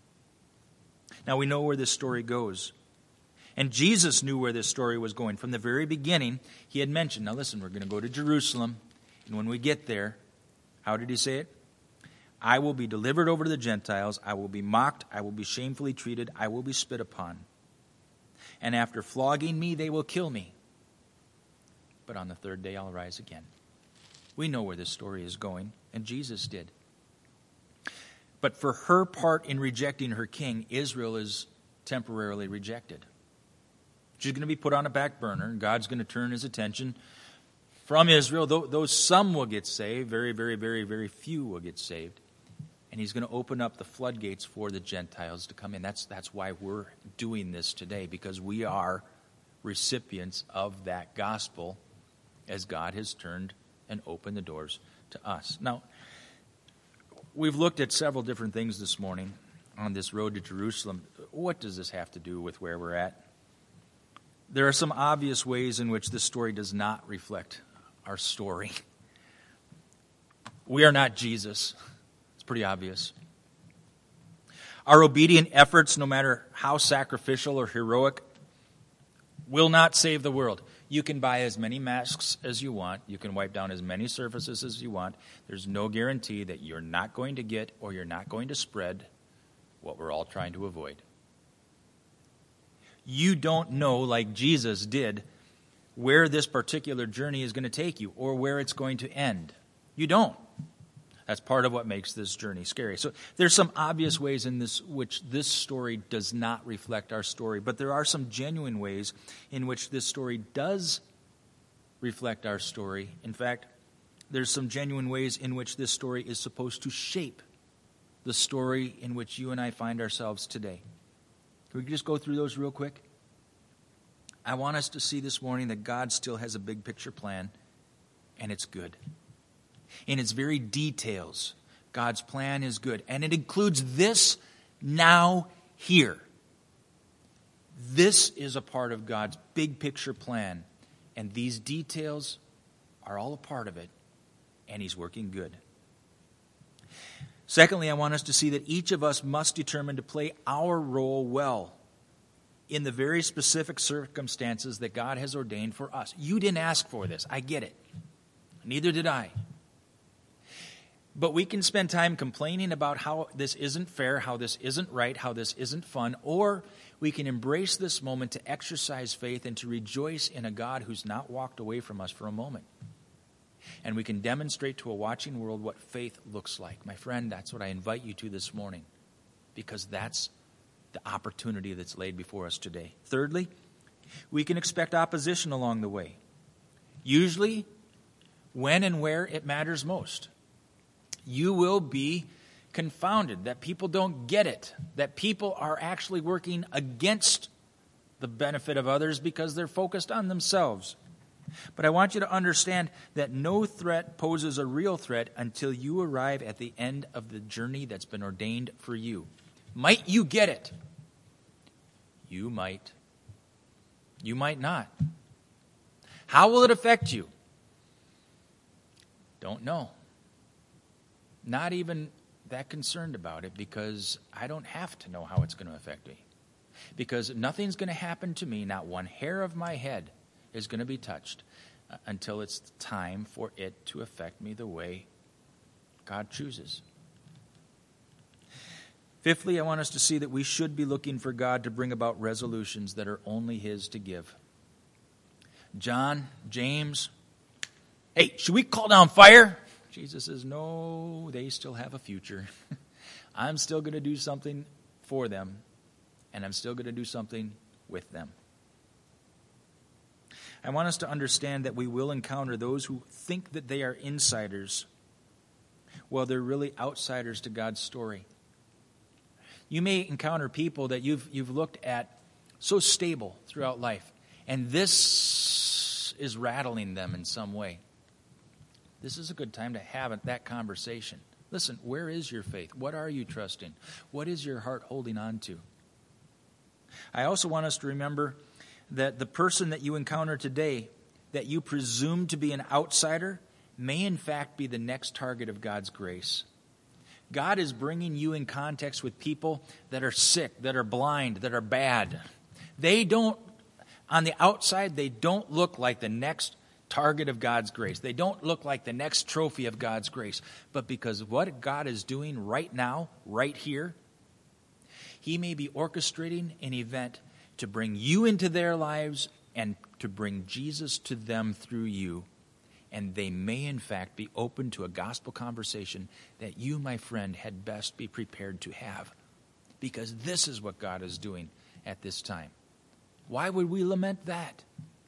Now we know where this story goes. And Jesus knew where this story was going. From the very beginning, he had mentioned, now listen, we're going to go to Jerusalem. And when we get there, how did he say it? "I will be delivered over to the Gentiles. I will be mocked. I will be shamefully treated. I will be spit upon. And after flogging me, they will kill me. But on the third day, I'll rise again." We know where this story is going, and Jesus did. But for her part in rejecting her king, Israel is temporarily rejected. She's going to be put on a back burner, and God's going to turn his attention from Israel. Though, though some will get saved, very, very, very, very few will get saved. And he's going to open up the floodgates for the Gentiles to come in. That's, that's why we're doing this today, because we are recipients of that gospel as God has turned and opened the doors to us. Now, we've looked at several different things this morning on this road to Jerusalem. What does this have to do with where we're at? There are some obvious ways in which this story does not reflect our story. We are not Jesus. It's pretty obvious. Our obedient efforts, no matter how sacrificial or heroic, will not save the world. You can buy as many masks as you want. You can wipe down as many surfaces as you want. There's no guarantee that you're not going to get or you're not going to spread what we're all trying to avoid. You don't know, like Jesus did, where this particular journey is going to take you or where it's going to end. You don't. That's part of what makes this journey scary. So there's some obvious ways in this which this story does not reflect our story, but there are some genuine ways in which this story does reflect our story. In fact, there's some genuine ways in which this story is supposed to shape the story in which you and I find ourselves today. Can we just go through those real quick? I want us to see this morning that God still has a big picture plan, and it's good. In its very details, God's plan is good. And it includes this now, here. This is a part of God's big picture plan, and these details are all a part of it, and He's working good. Secondly, I want us to see that each of us must determine to play our role well in the very specific circumstances that God has ordained for us. You didn't ask for this. I get it. Neither did I. But we can spend time complaining about how this isn't fair, how this isn't right, how this isn't fun, or we can embrace this moment to exercise faith and to rejoice in a God who's not walked away from us for a moment. And we can demonstrate to a watching world what faith looks like. My friend, that's what I invite you to this morning, because that's the opportunity that's laid before us today. Thirdly, we can expect opposition along the way. Usually, when and where it matters most. You will be confounded that people don't get it, that people are actually working against the benefit of others because they're focused on themselves. But I want you to understand that no threat poses a real threat until you arrive at the end of the journey that's been ordained for you. Might you get it? You might. You might not. How will it affect you? Don't know. Not even that concerned about it, because I don't have to know how it's going to affect me. Because nothing's going to happen to me, not one hair of my head is going to be touched uh, until it's time for it to affect me the way God chooses. Fifthly, I want us to see that we should be looking for God to bring about resolutions that are only His to give. John, James, hey, should we call down fire? Jesus says, no, they still have a future. I'm still going to do something for them, and I'm still going to do something with them. I want us to understand that we will encounter those who think that they are insiders, while they're really outsiders to God's story. You may encounter people that you've you've looked at so stable throughout life, and this is rattling them in some way. This is a good time to have that conversation. Listen, where is your faith? What are you trusting? What is your heart holding on to? I also want us to remember that the person that you encounter today, that you presume to be an outsider, may in fact be the next target of God's grace. God is bringing you in context with people that are sick, that are blind, that are bad. They don't, on the outside, they don't look like the next target of God's grace. They don't look like the next trophy of God's grace. But because of what God is doing right now, right here, He may be orchestrating an event to bring you into their lives and to bring Jesus to them through you. And they may, in fact, be open to a gospel conversation that you, my friend, had best be prepared to have. Because this is what God is doing at this time. Why would we lament that?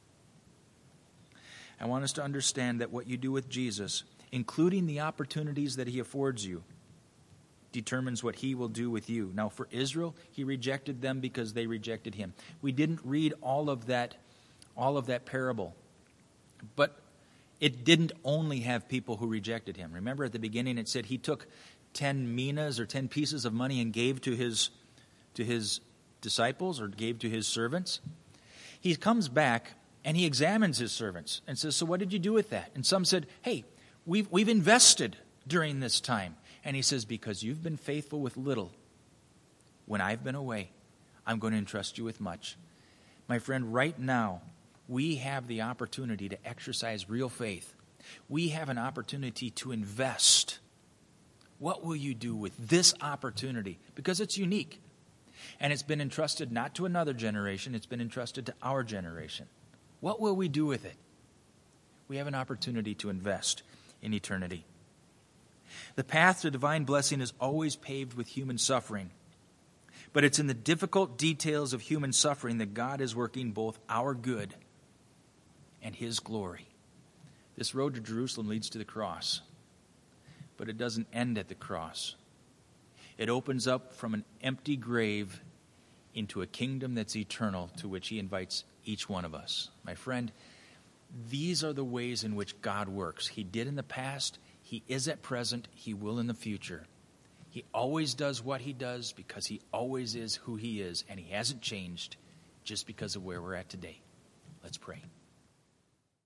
I want us to understand that what you do with Jesus, including the opportunities that He affords you, determines what He will do with you. Now, for Israel, He rejected them because they rejected Him. We didn't read all of that, all of that parable, but it didn't only have people who rejected Him. Remember at the beginning it said He took ten minas or ten pieces of money and gave to His to His disciples or gave to His servants. He comes back and He examines His servants and says, so what did you do with that? And some said, hey, we've, we've invested during this time. And He says, because you've been faithful with little, when I've been away, I'm going to entrust you with much. My friend, right now, we have the opportunity to exercise real faith. We have an opportunity to invest. What will you do with this opportunity? Because it's unique. And it's been entrusted not to another generation, it's been entrusted to our generation. What will we do with it? We have an opportunity to invest in eternity. The path to divine blessing is always paved with human suffering. But it's in the difficult details of human suffering that God is working both our good and His glory. This road to Jerusalem leads to the cross. But it doesn't end at the cross. It opens up from an empty grave into a kingdom that's eternal, to which He invites each one of us. My friend, these are the ways in which God works. He did in the past, He is at present, He will in the future. He always does what He does because He always is who He is, and He hasn't changed. just because of where we're at today. Let's pray.